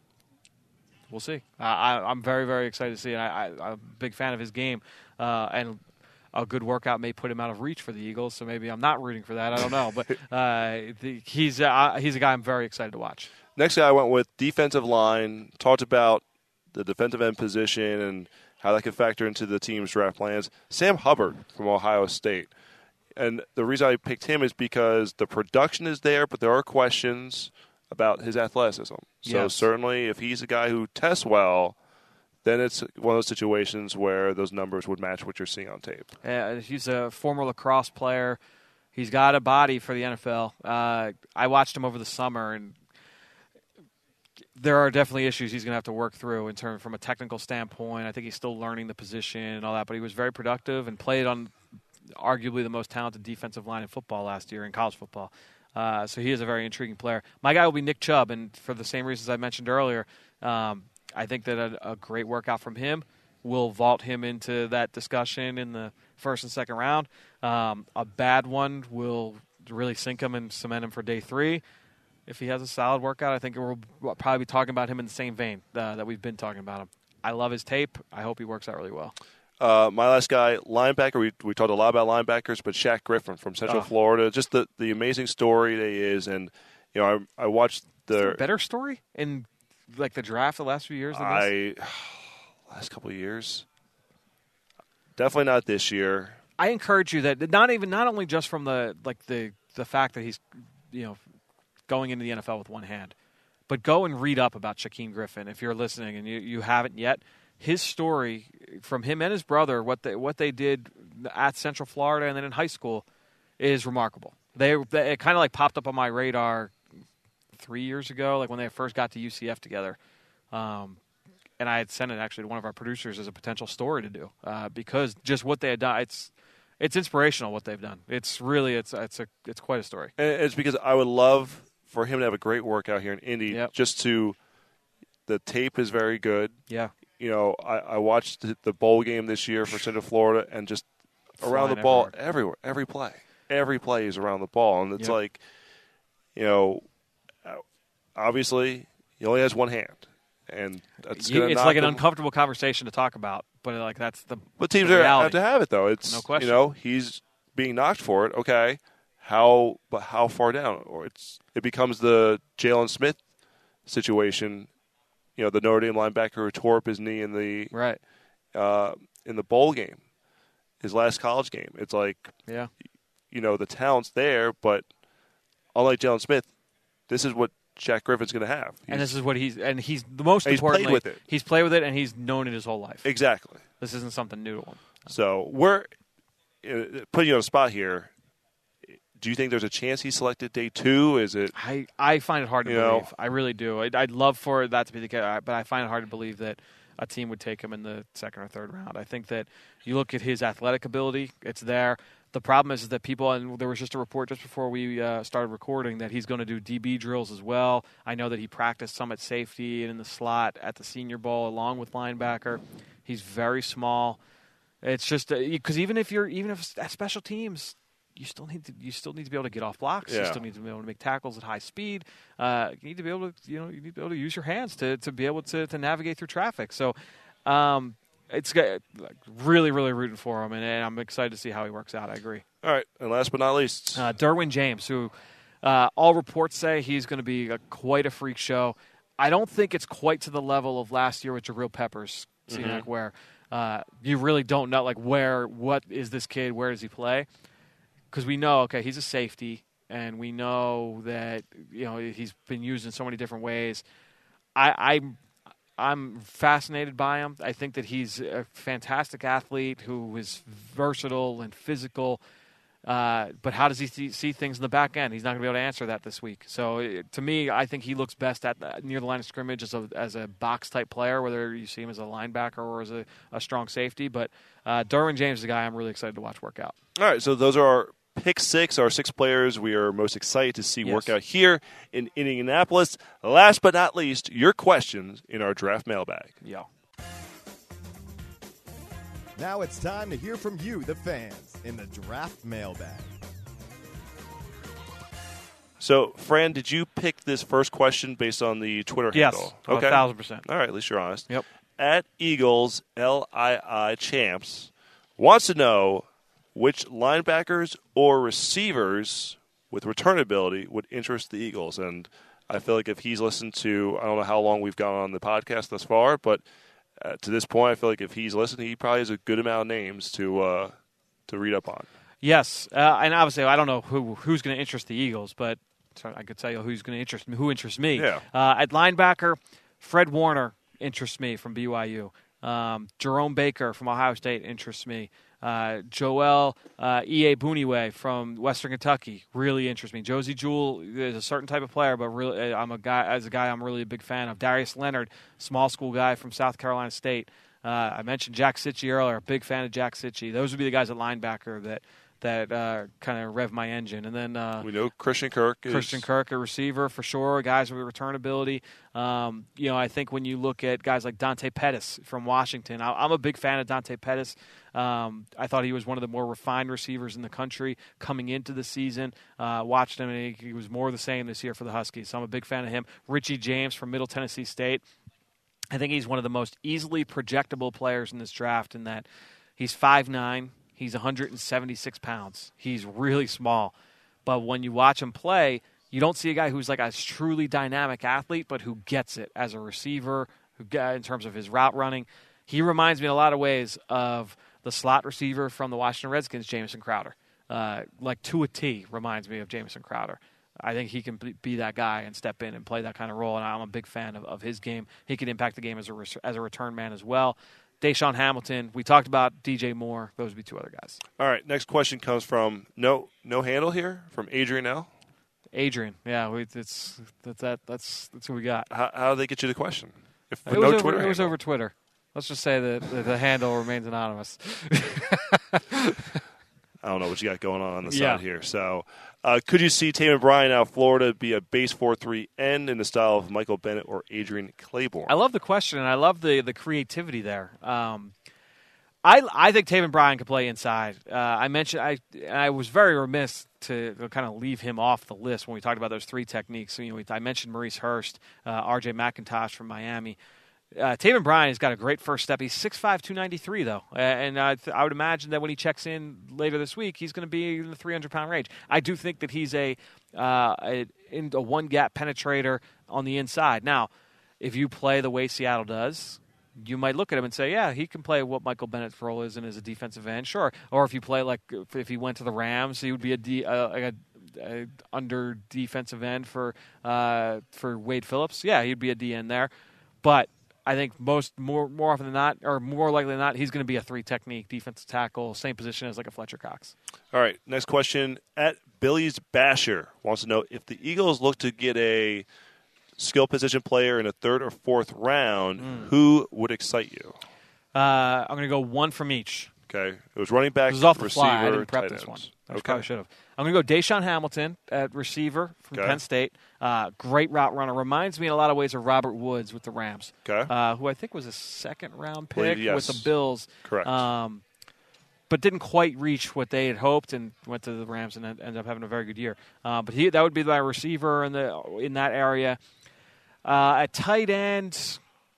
we'll see. I, I, I'm very, very excited to see it. I, I, I'm a big fan of his game, uh, and a good workout may put him out of reach for the Eagles, so maybe I'm not rooting for that. I don't know. But uh, the, he's, uh, he's a guy I'm very excited to watch. next guy I went with defensive line. Talked about the defensive end position and how that could factor into the team's draft plans. Sam Hubbard from Ohio State. And the reason I picked him is because the production is there, but there are questions about his athleticism. So Yes. certainly if he's a guy who tests well, then it's one of those situations where those numbers would match what you're seeing on tape. Uh, he's a former lacrosse player. He's got a body for the N F L. Uh, I watched him over the summer, and there are definitely issues he's going to have to work through in terms from a technical standpoint. I think he's still learning the position and all that, but he was very productive and played on arguably the most talented defensive line in football last year in college football. Uh, so he is a very intriguing player. My guy will be Nick Chubb, and for the same reasons I mentioned earlier, um, I think that a, a great workout from him will vault him into that discussion in the first and second round. Um, a bad one will really sink him and cement him for day three. If he has a solid workout, I think we'll probably be talking about him in the same vein uh, that we've been talking about him. I love his tape. I hope he works out really well. Uh, my last guy, linebacker. We we talked a lot about linebackers, but Shaq Griffin from Central Oh. Florida. Just the, the amazing story that he is, and you know, I I watched the Better story in like the draft the last few years than this? I last couple of years. Definitely not this year. I encourage you that not even not only just from the like the the fact that he's you know going into the N F L with one hand, but go and read up about Shaquem Griffin if you're listening and you, you haven't yet. His story from him and his brother, what they what they did at Central Florida and then in high school, is remarkable. They, they it kind of like popped up on my radar three years ago, like when they first got to U C F together. Um, and I had sent it actually to one of our producers as a potential story to do uh, because just what they had done, it's it's inspirational what they've done. It's really it's it's a it's quite a story. And it's because I would love for him to have a great workout here in Indy. Yep. Just to the tape is very good. Yeah, You know, I, I watched the, the bowl game this year for Central Florida, and just around Flying the ball everywhere. everywhere, every play, every play is around the ball, and it's Yep. like, you know, obviously he only has one hand, and that's You- gonna it's knock like an him. uncomfortable conversation to talk about, but like that's the. But teams the are, have reality. to have it though. It's No question. you know he's being knocked for it. Okay, how but how far down? Or it's it becomes the Jalen Smith situation. You know, the Notre Dame linebacker who tore up his knee in the Right. uh, in the bowl game, his last college game. It's like Yeah. you know the talent's there, but unlike Jalen Smith, this is what Jack Griffin's going to have. And He's- this is what he's and he's the most And he's played importantly with it. he's played with it and he's known it his whole life. exactly. This isn't something new to him. So we're uh, putting you on a spot here. Do you think there's a chance he's selected day two? Is it? I, I find it hard to You believe. know. I really do. I'd, I'd love for that to be the case, but I find it hard to believe that a team would take him in the second or third round. I think that you look at his athletic ability; it's there. The problem is, is that people, and there was just a report just before we uh, started recording that he's going to do D B drills as well. I know that he practiced some at safety and in the slot at the Senior Bowl along with linebacker. He's very small. It's just because even if you're even if at special teams, you still need to you still need to be able to get off blocks. You Yeah. still need to be able to make tackles at high speed. Uh, you need to be able to you know you need to be able to use your hands to, to be able to, to navigate through traffic. So um, it's like, really really rooting for him, and, and I'm excited to see how he works out. I agree. All right, and last but not least, Uh, Derwin James, who uh, all reports say he's going to be a, quite a freak show. I don't think it's quite to the level of last year with Jabril Peppers, mm-hmm. where uh, you really don't know like where what is this kid, where does he play? Because we know, okay, he's a safety, and we know that you know he's been used in so many different ways. I, I'm I'm fascinated by him. I think that he's a fantastic athlete who is versatile and physical. Uh, but how does he see, see things in the back end? He's not going to be able to answer that this week. So it, to me, I think he looks best at the, near the line of scrimmage as a as a box type player, whether you see him as a linebacker or as a, a strong safety. But uh, Derwin James is a guy I'm really excited to watch work out. all right. So those are our pick six, our six players we are most excited to see Yes. work out here in Indianapolis. Last but not least, your questions in our draft mailbag. Yeah. Now it's time to hear from you, the fans, in the draft mailbag. So, Fran, did you pick this first question based on the Twitter Yes. handle? A thousand percent. All right, at least you're honest. Yep. At Eagles L I I Champs wants to know which linebackers or receivers with return ability would interest the Eagles. And I feel like if he's listened to, I don't know how long we've gone on the podcast thus far, but uh, to this point, I feel like if he's listened, he probably has a good amount of names to uh, to read up on. Yes, uh, and obviously I don't know who who's going to interest the Eagles, but I could tell you who's going to interest me. Who interests me? Yeah. Uh, at linebacker, Fred Warner interests me from B Y U. Um, Jerome Baker from Ohio State interests me. Uh, Joel uh, E A Buniwe from Western Kentucky really interests me. Josie Jewell is a certain type of player, but really, I'm a guy as a guy I'm really a big fan of. Darius Leonard, small school guy from South Carolina State. Uh, I mentioned Jack Sitchie earlier. A big fan of Jack Sitchie. Those would be the guys at linebacker that that uh, kind of rev my engine. And then uh, We know Christian Kirk is Christian Kirk, a receiver for sure, guys with return ability. Um, you know, I think when you look at guys like Dante Pettis from Washington, I, I'm a big fan of Dante Pettis. Um, I thought he was one of the more refined receivers in the country coming into the season. Uh, watched him, and he, he was more the same this year for the Huskies. So I'm a big fan of him. Richie James from Middle Tennessee State. I think he's one of the most easily projectable players in this draft in that he's five nine. He's one hundred seventy-six pounds. He's really small. But when you watch him play, you don't see a guy who's like a truly dynamic athlete, but who gets it as a receiver, who in terms of his route running. He reminds me in a lot of ways of the slot receiver from the Washington Redskins, Jamison Crowder. Uh, like to a T reminds me of Jamison Crowder. I think he can be that guy and step in and play that kind of role, and I'm a big fan of, of his game. He can impact the game as a as a return man as well. Deshaun Hamilton. We talked about D J Moore. Those would be two other guys. All right, next question comes from no no handle here from Adrian L. Adrian, yeah, we, it's that's that that's that's who we got. How, how do they get you the question? If It no was, over, Twitter it was handle. over Twitter. Let's just say that the, the handle remains anonymous. I don't know what you got going on on the Yeah. side here. So, uh, could you see Taman Bryan out of Florida be a base four three end in the style of Michael Bennett or Adrian Claiborne? I love the question, and I love the the creativity there. Um, I I think Taven Bryan could play inside. Uh, I mentioned I I was very remiss to kind of leave him off the list when we talked about those three techniques. So, you know, we, I mentioned Maurice Hurst, uh, R J McIntosh from Miami. Uh, Taven Bryan has got a great first step. He's six five, two ninety-three, though. Uh, and I, th- I would imagine that when he checks in later this week, he's going to be in the three hundred pound range. I do think that he's a, uh, a, in a one-gap penetrator on the inside. Now, if you play the way Seattle does, you might look at him and say, yeah, he can play what Michael Bennett's role is in as a defensive end, sure. Or if you play like if he went to the Rams, he would be a, D, uh, like a uh, under defensive end for uh, for Wade Phillips. Yeah, he'd be a D end there. But I think most more more often than not, or more likely than not, he's going to be a three technique defensive tackle, same position as like a Fletcher Cox. All right, next question. At Billy's Basher wants to know if the Eagles look to get a skill position player in a third or fourth round, mm. who would excite you? Uh, I'm going to go one from each. Okay, it was running back, this was off receiver, the fly. I didn't prep tight this ends. one. I okay. probably should have. I'm going to go Deshaun Hamilton at receiver from okay. Penn State. Uh, great route runner. Reminds me in a lot of ways of Robert Woods with the Rams, okay. uh, who I think was a second-round pick Believe, yes. with the Bills. Correct. Um, but didn't quite reach what they had hoped and went to the Rams and ended up having a very good year. Uh, but he that would be my receiver in, the, in that area. Uh, at tight end,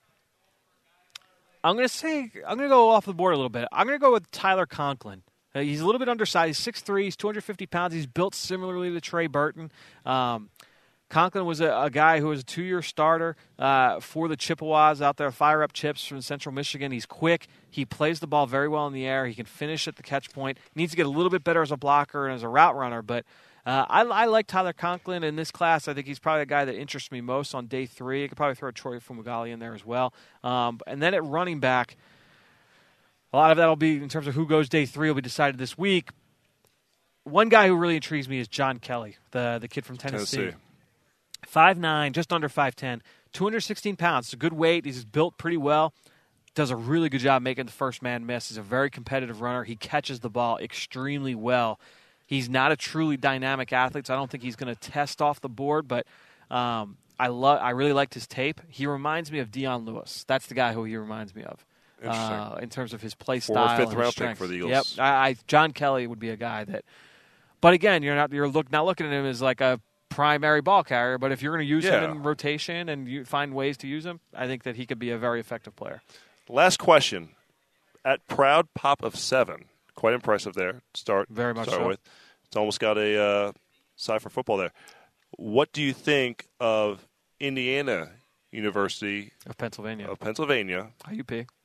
I'm going to say I'm going to go off the board a little bit. I'm going to go with Tyler Conklin. Uh, he's a little bit undersized. He's six three. He's two hundred fifty pounds. He's built similarly to Trey Burton. Um, Conklin was a, a guy who was a two-year starter uh, for the Chippewas out there, fire up chips from Central Michigan. He's quick. He plays the ball very well in the air. He can finish at the catch point. Needs to get a little bit better as a blocker and as a route runner, but uh, I, I like Tyler Conklin in this class. I think he's probably a guy that interests me most on day three. I could probably throw Troy Fumagalli in there as well. Um, and then at running back, a lot of that will be, in terms of who goes day three, will be decided this week. One guy who really intrigues me is John Kelly, the the kid from Tennessee. Tennessee. five nine, just under five ten, two hundred sixteen pounds. It's a good weight. He's built pretty well. Does a really good job making the first man miss. He's a very competitive runner. He catches the ball extremely well. He's not a truly dynamic athlete, so I don't think he's going to test off the board, but um, I love. I really liked his tape. He reminds me of Dion Lewis. That's the guy who he reminds me of. Uh, in terms of his play style, or fifth and round his strength. pick for the Eagles. Yep, I, I, John Kelly would be a guy that. But again, you're not you're look not looking at him as like a primary ball carrier. But if you're going to use yeah. him in rotation and you find ways to use him, I think that he could be a very effective player. Last question. At Proud Pop of Seven, quite impressive there. Start very much start so. with. It's almost got a uh, side for football there. What do you think of Indiana University of Pennsylvania? Of Pennsylvania, I U P.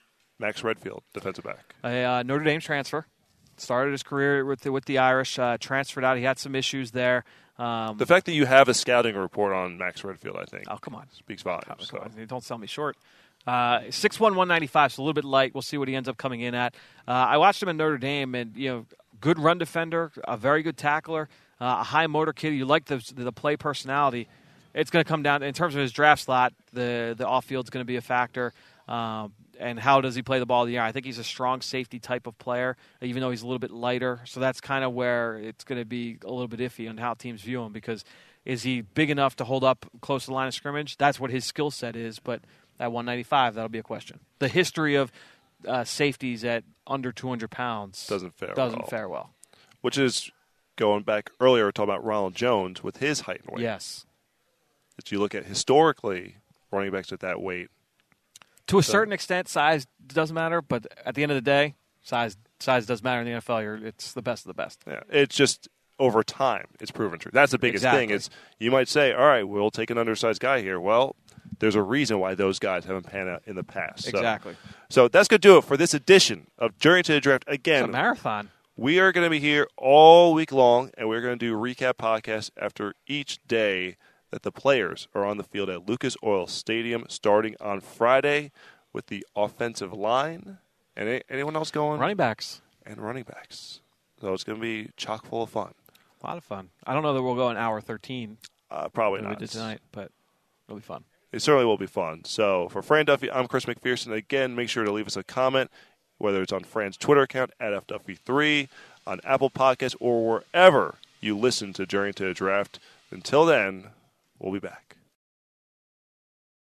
Max Redfield, defensive back. A uh, Notre Dame transfer. Started his career with the, with the Irish. Uh, transferred out. He had some issues there. Um, the fact that you have a scouting report on Max Redfield, I think, oh come on, speaks volumes. Oh, so. come on. Don't sell me short. Uh, six one, one ninety-five, so a little bit light. We'll see what he ends up coming in at. Uh, I watched him in Notre Dame, and you know, good run defender, a very good tackler, uh, a high motor kid. You like the the play personality. It's going to come down in terms of his draft slot. The the off field is going to be a factor. Um, and how does he play the ball in the air? I think he's a strong safety type of player, even though he's a little bit lighter. So that's kind of where it's going to be a little bit iffy on how teams view him, because is he big enough to hold up close to the line of scrimmage? That's what his skill set is, but at one ninety-five, that'll be a question. The history of uh, safeties at under two hundred pounds doesn't fare doesn't well. fare well. Which is going back earlier, talking about Ronald Jones with his height and weight. Yes. That you look at historically, running backs at that weight. To a certain extent, size doesn't matter, but at the end of the day, size size does matter in the N F L. You're, it's the best of the best. Yeah, it's just over time, it's proven true. That's the biggest exactly. thing. Is you might say, all right, we'll take an undersized guy here. Well, there's a reason why those guys haven't panned out in the past. Exactly. So, so that's going to do it for this edition of Journey to the Draft. Again, it's a marathon. We are going to be here all week long, and we're going to do recap podcasts after each day that the players are on the field at Lucas Oil Stadium starting on Friday with the offensive line. And any, anyone else going? Running backs. And running backs. So it's going to be chock full of fun. A lot of fun. I don't know that we'll go an hour thirteen. Uh, probably like not. We did tonight, but it'll be fun. It certainly will be fun. So for Fran Duffy, I'm Chris McPherson. Again, make sure to leave us a comment, whether it's on Fran's Twitter account at F Duffy three, on Apple Podcasts, or wherever you listen to Journey to the Draft. Until then, we'll be back.